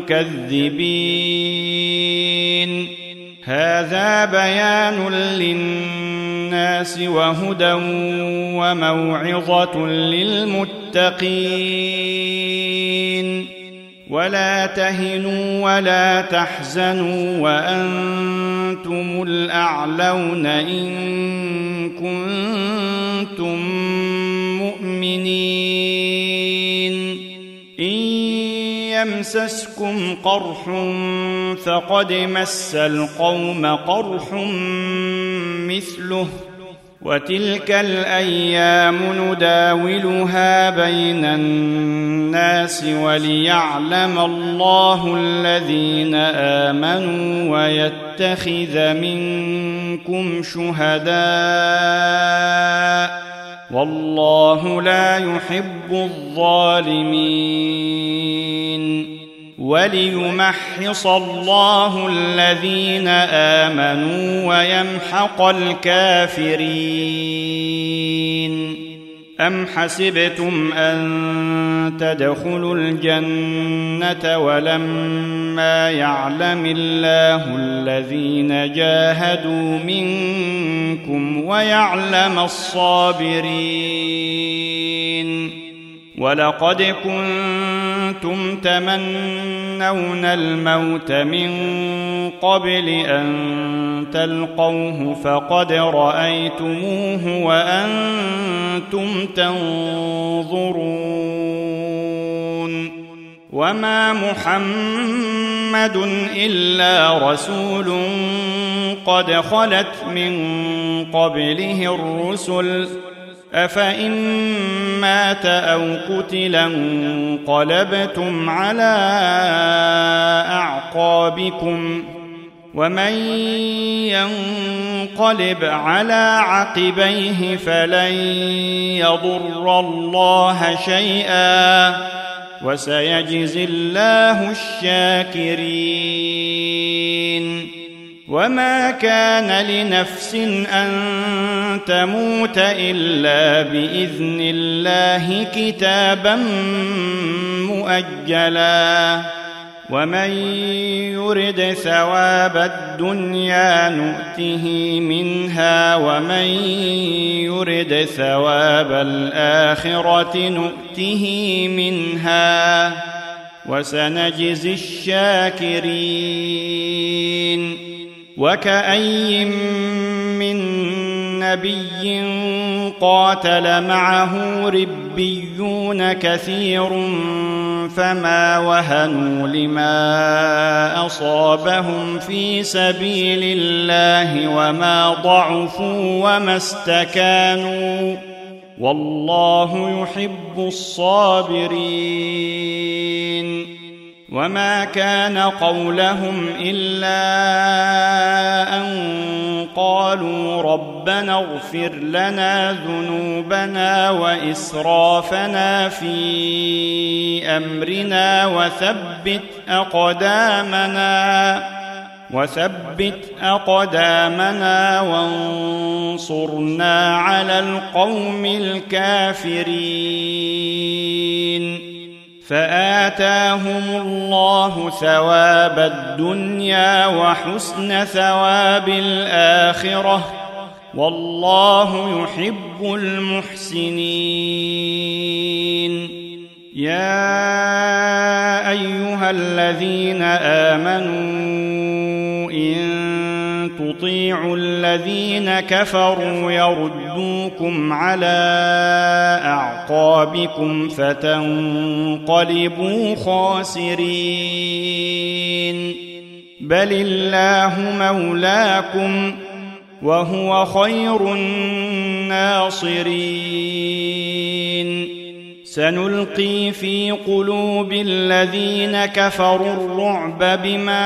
المكذبين هذا بيان للناس وهدى وموعظة للمتقين ولا تهنوا ولا تحزنوا وأنتم الأعلون إن كنتم مؤمنين إن يمسسكم قرح فقد مس القوم قرح مثله وتلك الأيام نداولها بين الناس وليعلم الله الذين آمنوا ويتخذ منكم شهداء والله لا يحب الظالمين وليمحص الله الذين آمنوا ويمحق الكافرين أم حسبتم أن تدخلوا الجنة ولما يعلم الله الذين جاهدوا منكم ويعلم الصابرين ولقد كنتم تمنون الموت من قبل أن تلقوه فقد رأيتموه وأنتم تنظرون وما محمد إلا رسول قد خلت من قبله الرسل أفإن مات أو قتل انقلبتم على أعقابكم ومن ينقلب على عقبيه فلن يضر الله شيئا وسيجزي الله الشاكرين وما كان لنفس أن تموت إلا بإذن الله كتابا مؤجلا ومن يرد ثواب الدنيا نؤته منها ومن يرد ثواب الآخرة نؤته منها وسنجزي الشاكرين وكأي من نبي قاتل معه ربيون كثير فما وهنوا لما أصابهم في سبيل الله وما ضعفوا وما استكانوا والله يحب الصابرين وما كان قولهم إلا أن قالوا ربنا اغفر لنا ذنوبنا وإسرافنا في أمرنا وثبت أقدامنا وانصرنا على القوم الكافرين فآتاهم الله ثواب الدنيا وحسن ثواب الآخرة والله يحب المحسنين يا أيها الذين آمنوا إن تطيعوا الذين كفروا يردوكم على أعقابكم فتنقلبوا خاسرين بل الله مولاكم وهو خير الناصرين سنلقي في قلوب الذين كفروا الرعب بما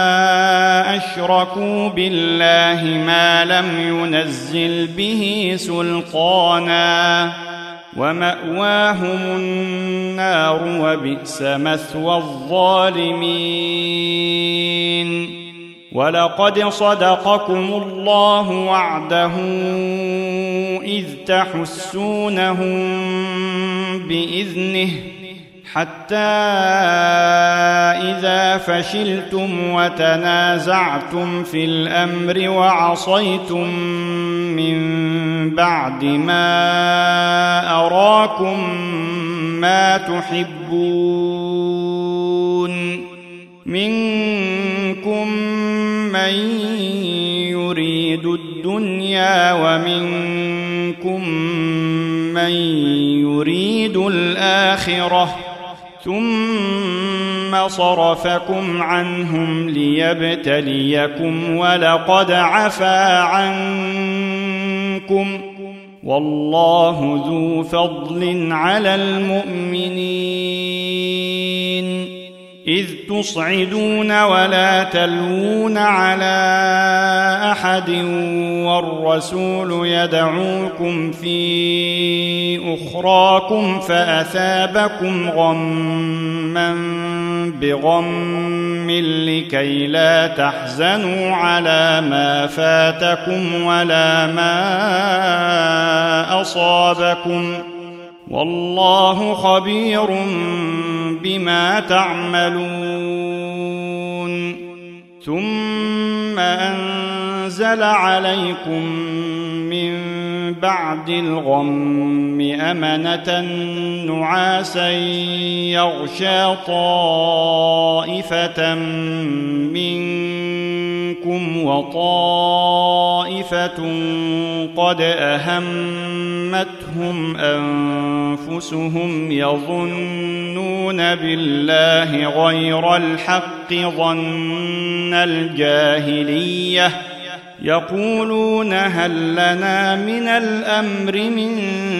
أشركوا بالله ما لم ينزل به سلطانا ومأواهم النار وبئس مثوى الظالمين ولقد صدقكم الله وعده إذ تحسونهم بإذنه حتى إذا فشلتم وتنازعتم في الأمر وعصيتم من بعد ما أراكم ما تحبون منكم من يريد الدنيا ومنكم من يريد الآخرة ثم صرفكم عنهم ليبتليكم ولقد عفا عنكم والله ذو فضل على المؤمنين إذ تصعدون ولا تلوون على أحد والرسول يدعوكم في أخراكم فأثابكم غما بغم لكي لا تحزنوا على ما فاتكم ولا ما أصابكم والله خبير بما تعملون ثم أنزل عليكم من بعد الغم أمنة نعاسا يغشى طائفة منكم وطائفة قد أهمتهم أنفسهم يظنون بالله غير الحق ظن الجاهلية يقولون هل لنا من الأمر من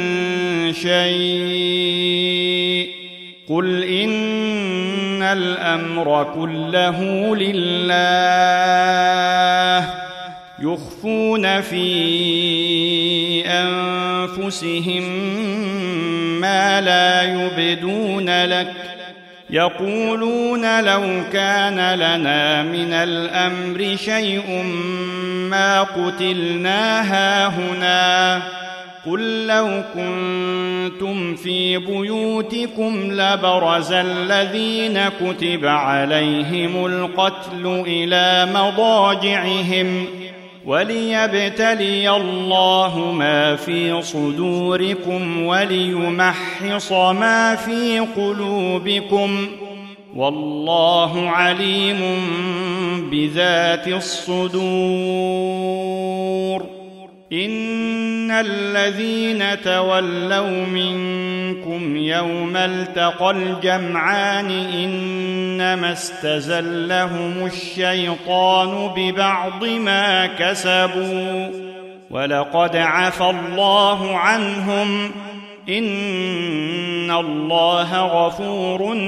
شيء قل إن الأمر كله لله يخفون في أنفسهم ما لا يبدون لك يقولون لو كان لنا من الأمر شيء ما قتلنا هاهنا قل لو كنتم في بيوتكم لبرز الذين كتب عليهم القتل إلى مضاجعهم وليبتلي الله ما في صدوركم وليمحص ما في قلوبكم والله عليم بذات الصدور إن الذين تولوا منكم يوم التقى الجمعان إنما استزلهم الشيطان ببعض ما كسبوا ولقد عفى الله عنهم إن الله غفور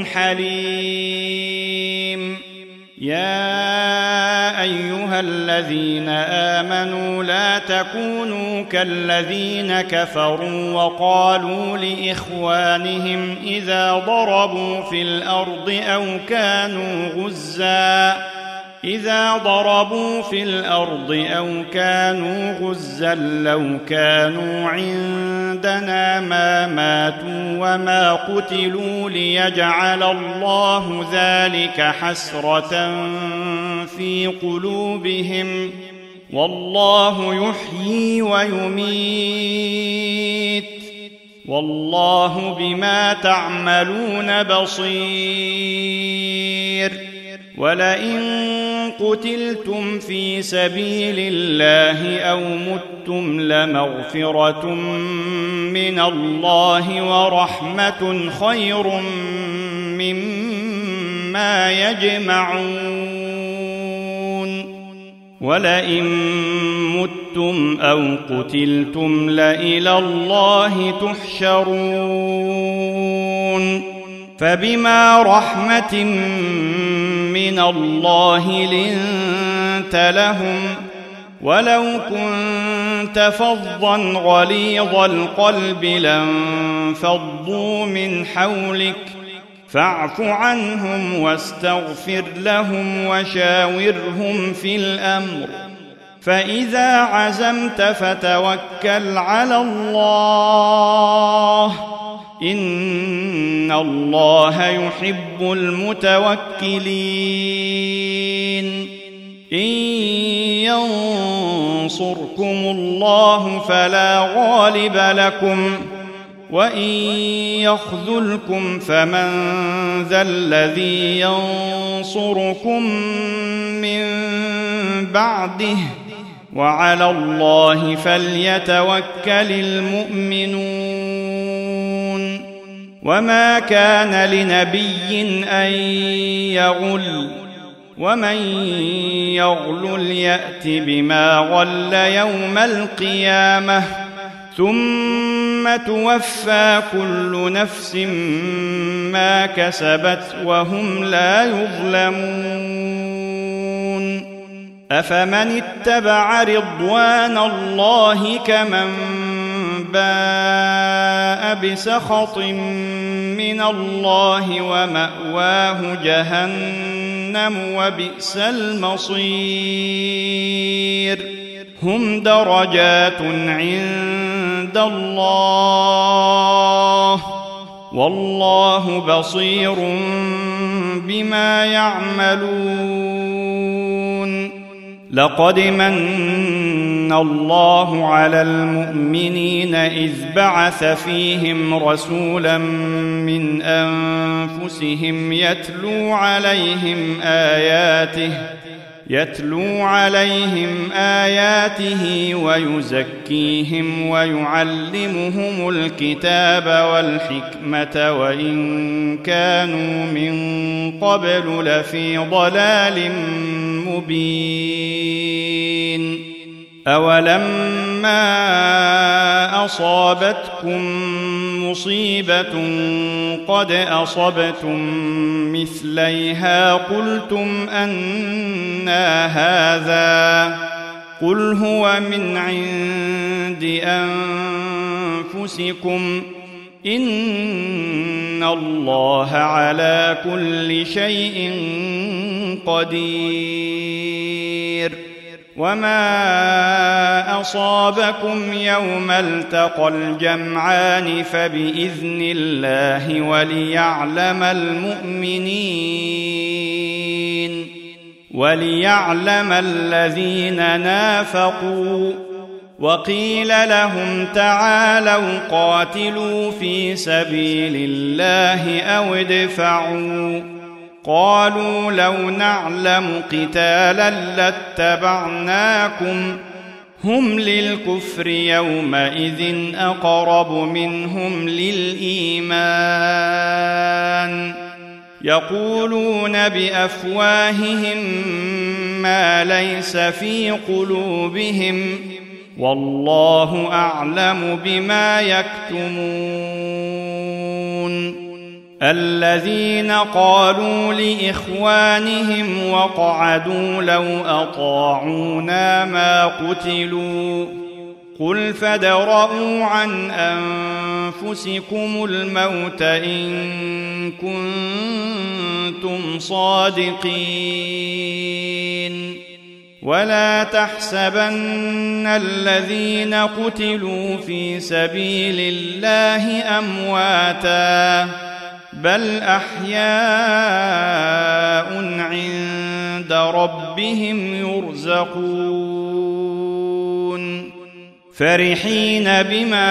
حليم يا أيها الذين آمنوا لا تكونوا كالذين كفروا وقالوا لإخوانهم إذا ضربوا في الأرض أو كانوا غزا لو كانوا عندنا ما ماتوا وما قتلوا ليجعل الله ذلك حسرة في قلوبهم والله يحيي ويميت والله بما تعملون بصير ولئن قتلتم في سبيل الله أو متم لمغفرة من الله ورحمة خير مما يجمعون ولئن متم أو قتلتم لإلى الله تحشرون فبما رحمة من الله لنت لهم ولو كنت فظا غليظ القلب لانفضوا من حولك فاعف عنهم واستغفر لهم وشاورهم في الأمر، فإذا عزمت فتوكل على الله، إن الله يحب المتوكلين. إن ينصركم الله فلا غالب لكم، وإن يخذلكم فمن ذا الذي ينصركم من بعده، وعلى الله فليتوكل المؤمنون. وما كان لنبي أن يغل، ومن يغلل يأت بما غل يوم القيامة، ثم توفى كل نفس ما كسبت وهم لا يظلمون. أفمن اتبع رضوان الله كمن باء بسخط من الله ومأواه جهنم وبئس المصير. هم درجات عند الله، والله بصير بما يعملون. لقد من الله على المؤمنين إذ بعث فيهم رسولا من أنفسهم يتلو عليهم آياته ويزكيهم ويعلمهم الكتاب والحكمة وإن كانوا من قبل لفي ضلال مبين. أولما أصابتكم مصيبة قد أصبتم مثليها قلتم أنى هذا، قل هو من عند أنفسكم، إن الله على كل شيء قدير. وما أصابكم يوم التقى الجمعان فبإذن الله وليعلم الذين نافقوا. وقيل لهم تعالوا قاتلوا في سبيل الله أو ادفعوا، قالوا لو نعلم قتالا لاتبعناكم، هم للكفر يومئذ أقرب منهم للإيمان، يقولون بأفواههم ما ليس في قلوبهم، والله أعلم بما يكتمون. الذين قالوا لإخوانهم وقعدوا لو أطاعونا ما قتلوا، قل فادرءوا عن أنفسكم الموت إن كنتم صادقين. ولا تحسبن الذين قتلوا في سبيل الله أمواتاً، بل أحياء عند ربهم يرزقون، فرحين بما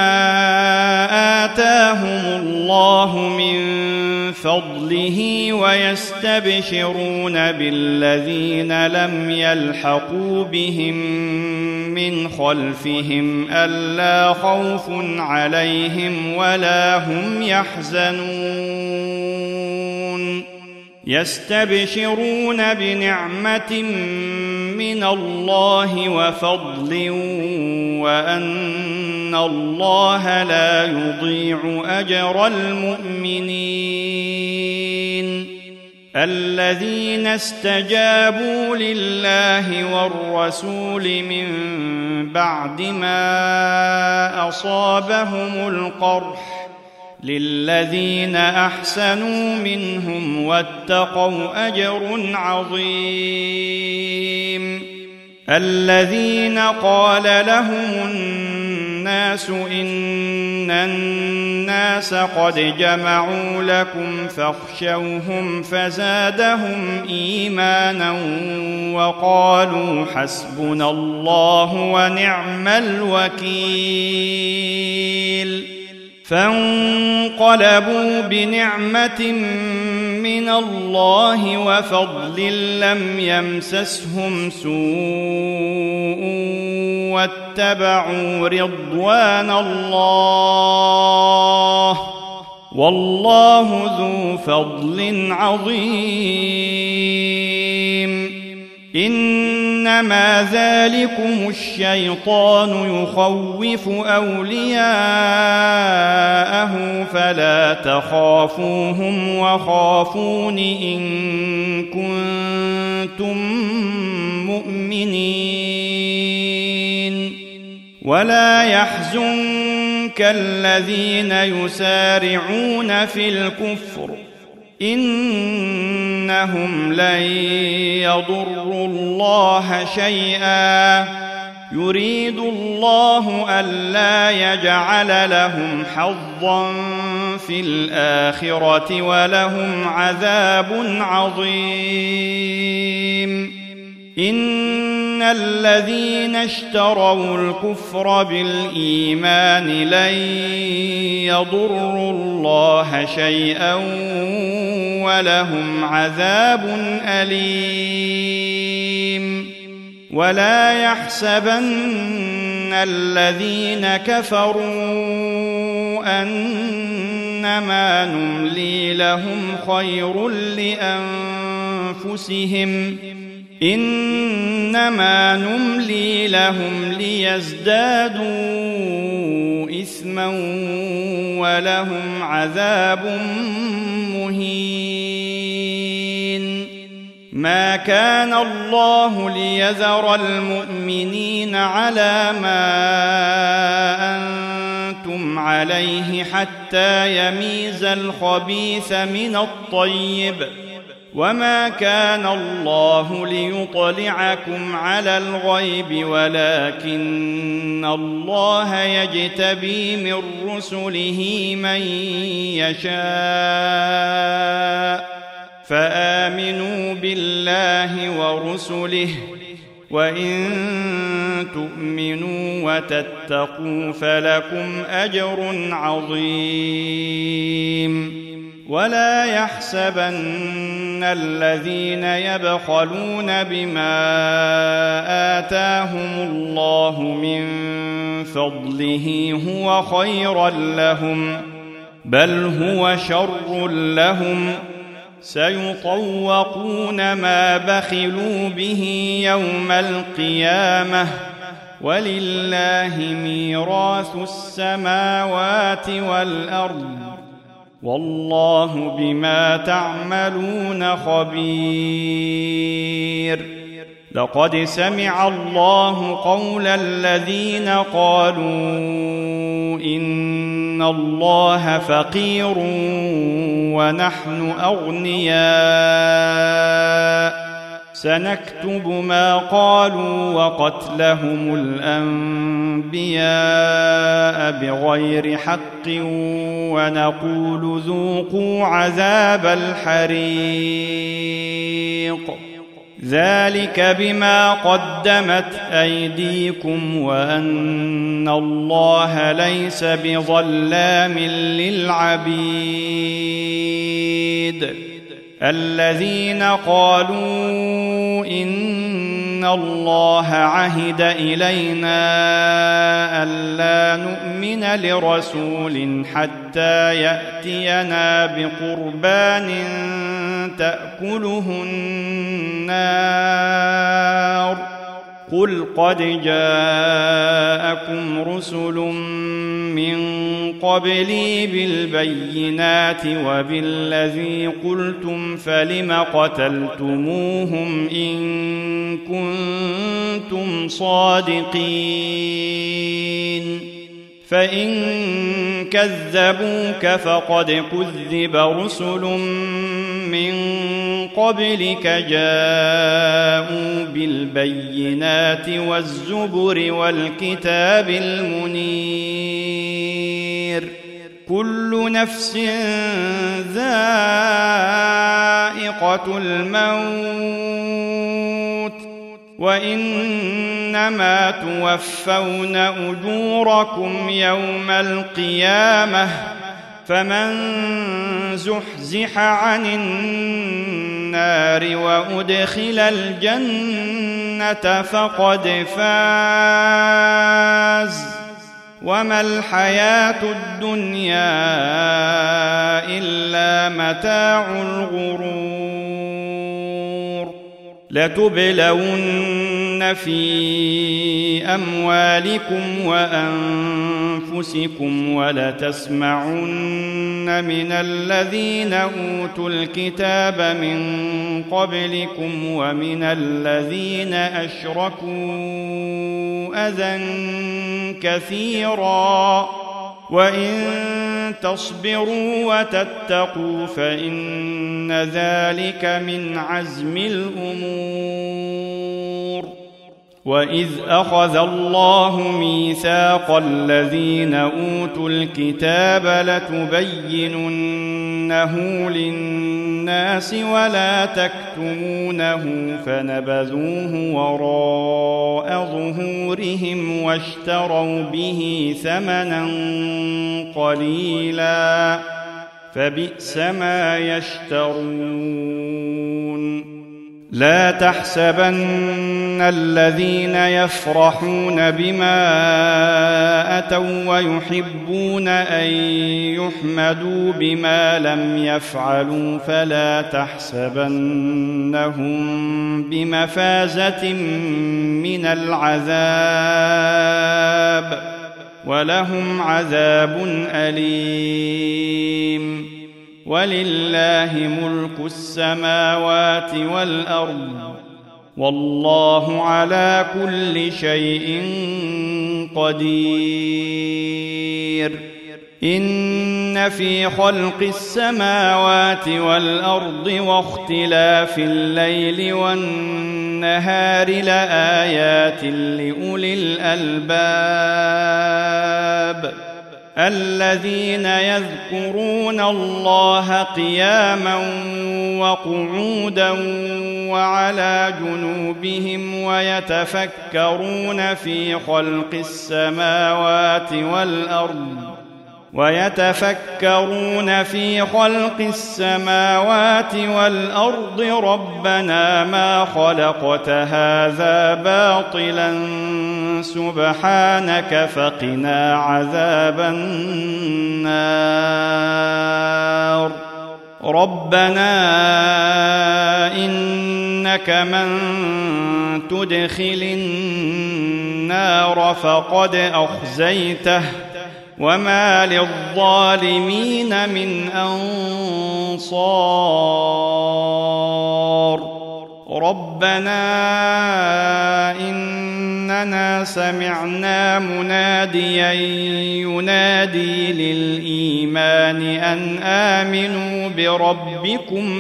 آتاهم الله من فضله ويستبشرون بالذين لم يلحقوا بهم من خلفهم ألا خوف عليهم ولا هم يحزنون. يستبشرون بنعمة من الله وفضل وأن الله لا يضيع أجر المؤمنين. الذين استجابوا لله والرسول من بعد ما أصابهم القرح للذين أحسنوا منهم واتقوا أجر عظيم الذين قال لهم الناس إن الناس قد جمعوا لكم فاخشوهم فزادهم إيمانا وقالوا حسبنا الله ونعم الوكيل فانقلبوا بنعمة من الله وفضل لم يمسسهم سوء واتبعوا رضوان الله والله ذو فضل عظيم إنما ذلكم الشيطان يخوف أولياءه فلا تخافوهم وخافون إن كنتم مؤمنين ولا يحزنك الذين يسارعون في الكفر إنهم لن يضروا الله شيئا يريد الله ألا يجعل لهم حظا في الآخرة ولهم عذاب عظيم إن الذين اشتروا الكفر بالإيمان لن يضروا الله شيئا ولهم عذاب أليم ولا يحسبن الذين كفروا أنما نملي لهم خير لأنفسهم إنما نملي لهم ليزدادوا إثما ولهم عذاب مهين ما كان الله ليذر المؤمنين على ما أنتم عليه حتى يميز الخبيث من الطيب وما كان الله ليطلعكم على الغيب ولكن الله يجتبي من رسله من يشاء فآمنوا بالله ورسله وإن تؤمنوا وتتقوا فلكم أجر عظيم ولا يحسبن الذين يبخلون بما آتاهم الله من فضله هو خيرا لهم بل هو شر لهم سيطوقون ما بخلوا به يوم القيامة ولله ميراث السماوات والأرض والله بما تعملون خبير لقد سمع الله قول الذين قالوا إن الله فقير ونحن أغنياء سنكتب ما قالوا وقتلهم الأنبياء بغير حق ونقول ذوقوا عذاب الحريق ذلك بما قدمت أيديكم وأن الله ليس بظلام للعبيد الذين قالوا إن الله عهد إلينا ألا نؤمن لرسول حتى يأتينا بقربان تأكله النار قل قد جاءكم رسل من قبلي بالبينات وبالذي قلتم فلم قتلتموهم إن كنتم صادقين فإن كذبوك فقد كذب رسل من قبلك جاءوا بالبينات والزبر والكتاب المنير كل نفس ذائقة الموت وإنما توفون أجوركم يوم القيامة فمن زحزح عن النار وأدخل الجنة فقد فاز وما الحياة الدنيا إلا متاع الغرور لتبلون في أموالكم وأنفسكم ولتسمعن من الذين أوتوا الكتاب من قبلكم ومن الذين أشركوا أذى كثيرا وإن تصبروا وتتقوا فإن ذلك من عزم الأمور وإذ أخذ الله ميثاق الذين أوتوا الكتاب لتبيننه للناس ولا تكتمونه فنبذوه وراء ظهورهم واشتروا به ثمنا قليلا فبئس ما يشترون لا تحسبن الذين يفرحون بما أتوا ويحبون أن يحمدوا بما لم يفعلوا فلا تحسبنهم بمفازة من العذاب ولهم عذاب أليم ولله ملك السماوات والأرض والله على كل شيء قدير إن في خلق السماوات والأرض واختلاف الليل والنهار لآيات لأولي الألباب الذين يذكرون الله قياما وقعودا وعلى جنوبهم ويتفكرون في خلق السماوات والأرض ربنا ما خلقت هذا باطلا سبحانك فقنا عذاب النار ربنا إنك من تدخل النار فقد أخزيته وما للظالمين من أنصار ربنا إننا سمعنا مناديا ينادي للإيمان أن آمنوا بربكم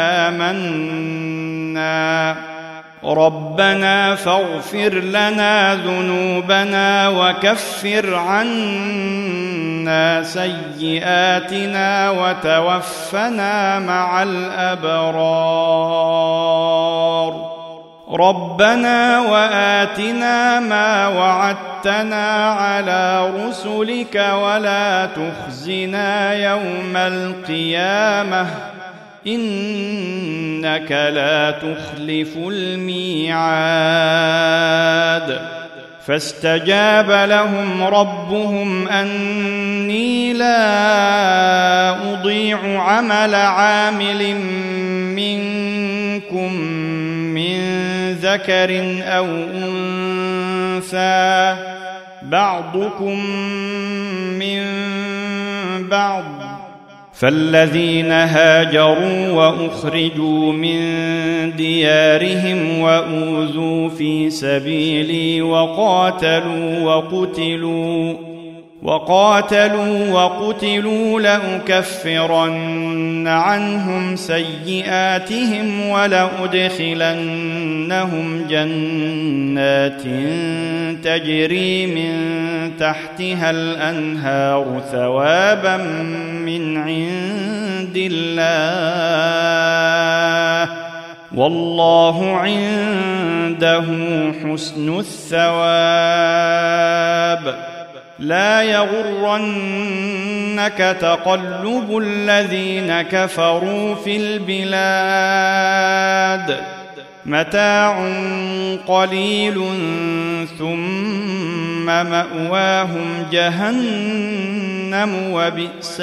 فآمنا ربنا فاغفر لنا ذنوبنا وكفر عنا سيئاتنا وتوفنا مع الأبرار ربنا وآتنا ما وعدتنا على رسلك ولا تخزنا يوم القيامة إنك لا تخلف الميعاد فاستجاب لهم ربهم أني لا أضيع عمل عامل منكم من ذكر أو أنثى بعضكم من بعض فالذين هاجروا وأخرجوا من ديارهم وأوذوا في سبيلي وقاتلوا وقاتلوا وقتلوا لأكفرن عنهم سيئاتهم ولأدخلنهم جنات تجري من تحتها الأنهار ثوابا من عند الله والله عنده حسن الثواب. لا يغرنك تقلب الذين كفروا في البلاد متاع قليل ثم مأواهم جهنم وبئس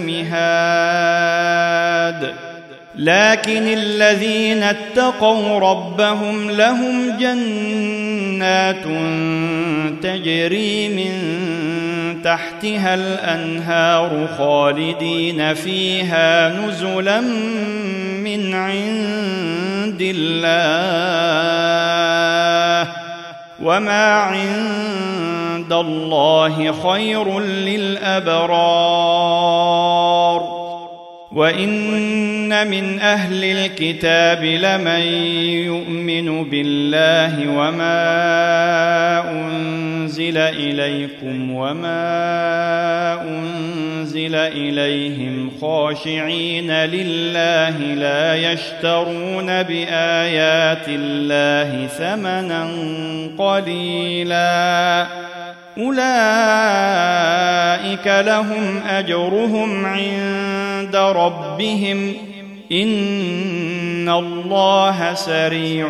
المهاد. لكن الذين اتقوا ربهم لهم جنات تجري من تحتها الأنهار خالدين فيها نزلا من عند الله وما عند الله خير للأبرار. وإن من أهل الكتاب لمن يؤمن بالله وما أنزل إليكم وما أنزل إليهم خاشعين لله لا يشترون بآيات الله ثمنا قليلا أولئك لهم أجرهم عند ربهم إن الله سريع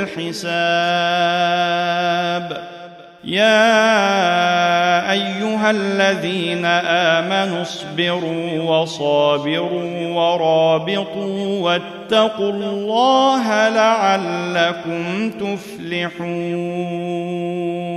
الحساب. يا أيها الذين آمنوا اصبروا وصابروا ورابطوا واتقوا الله لعلكم تفلحون.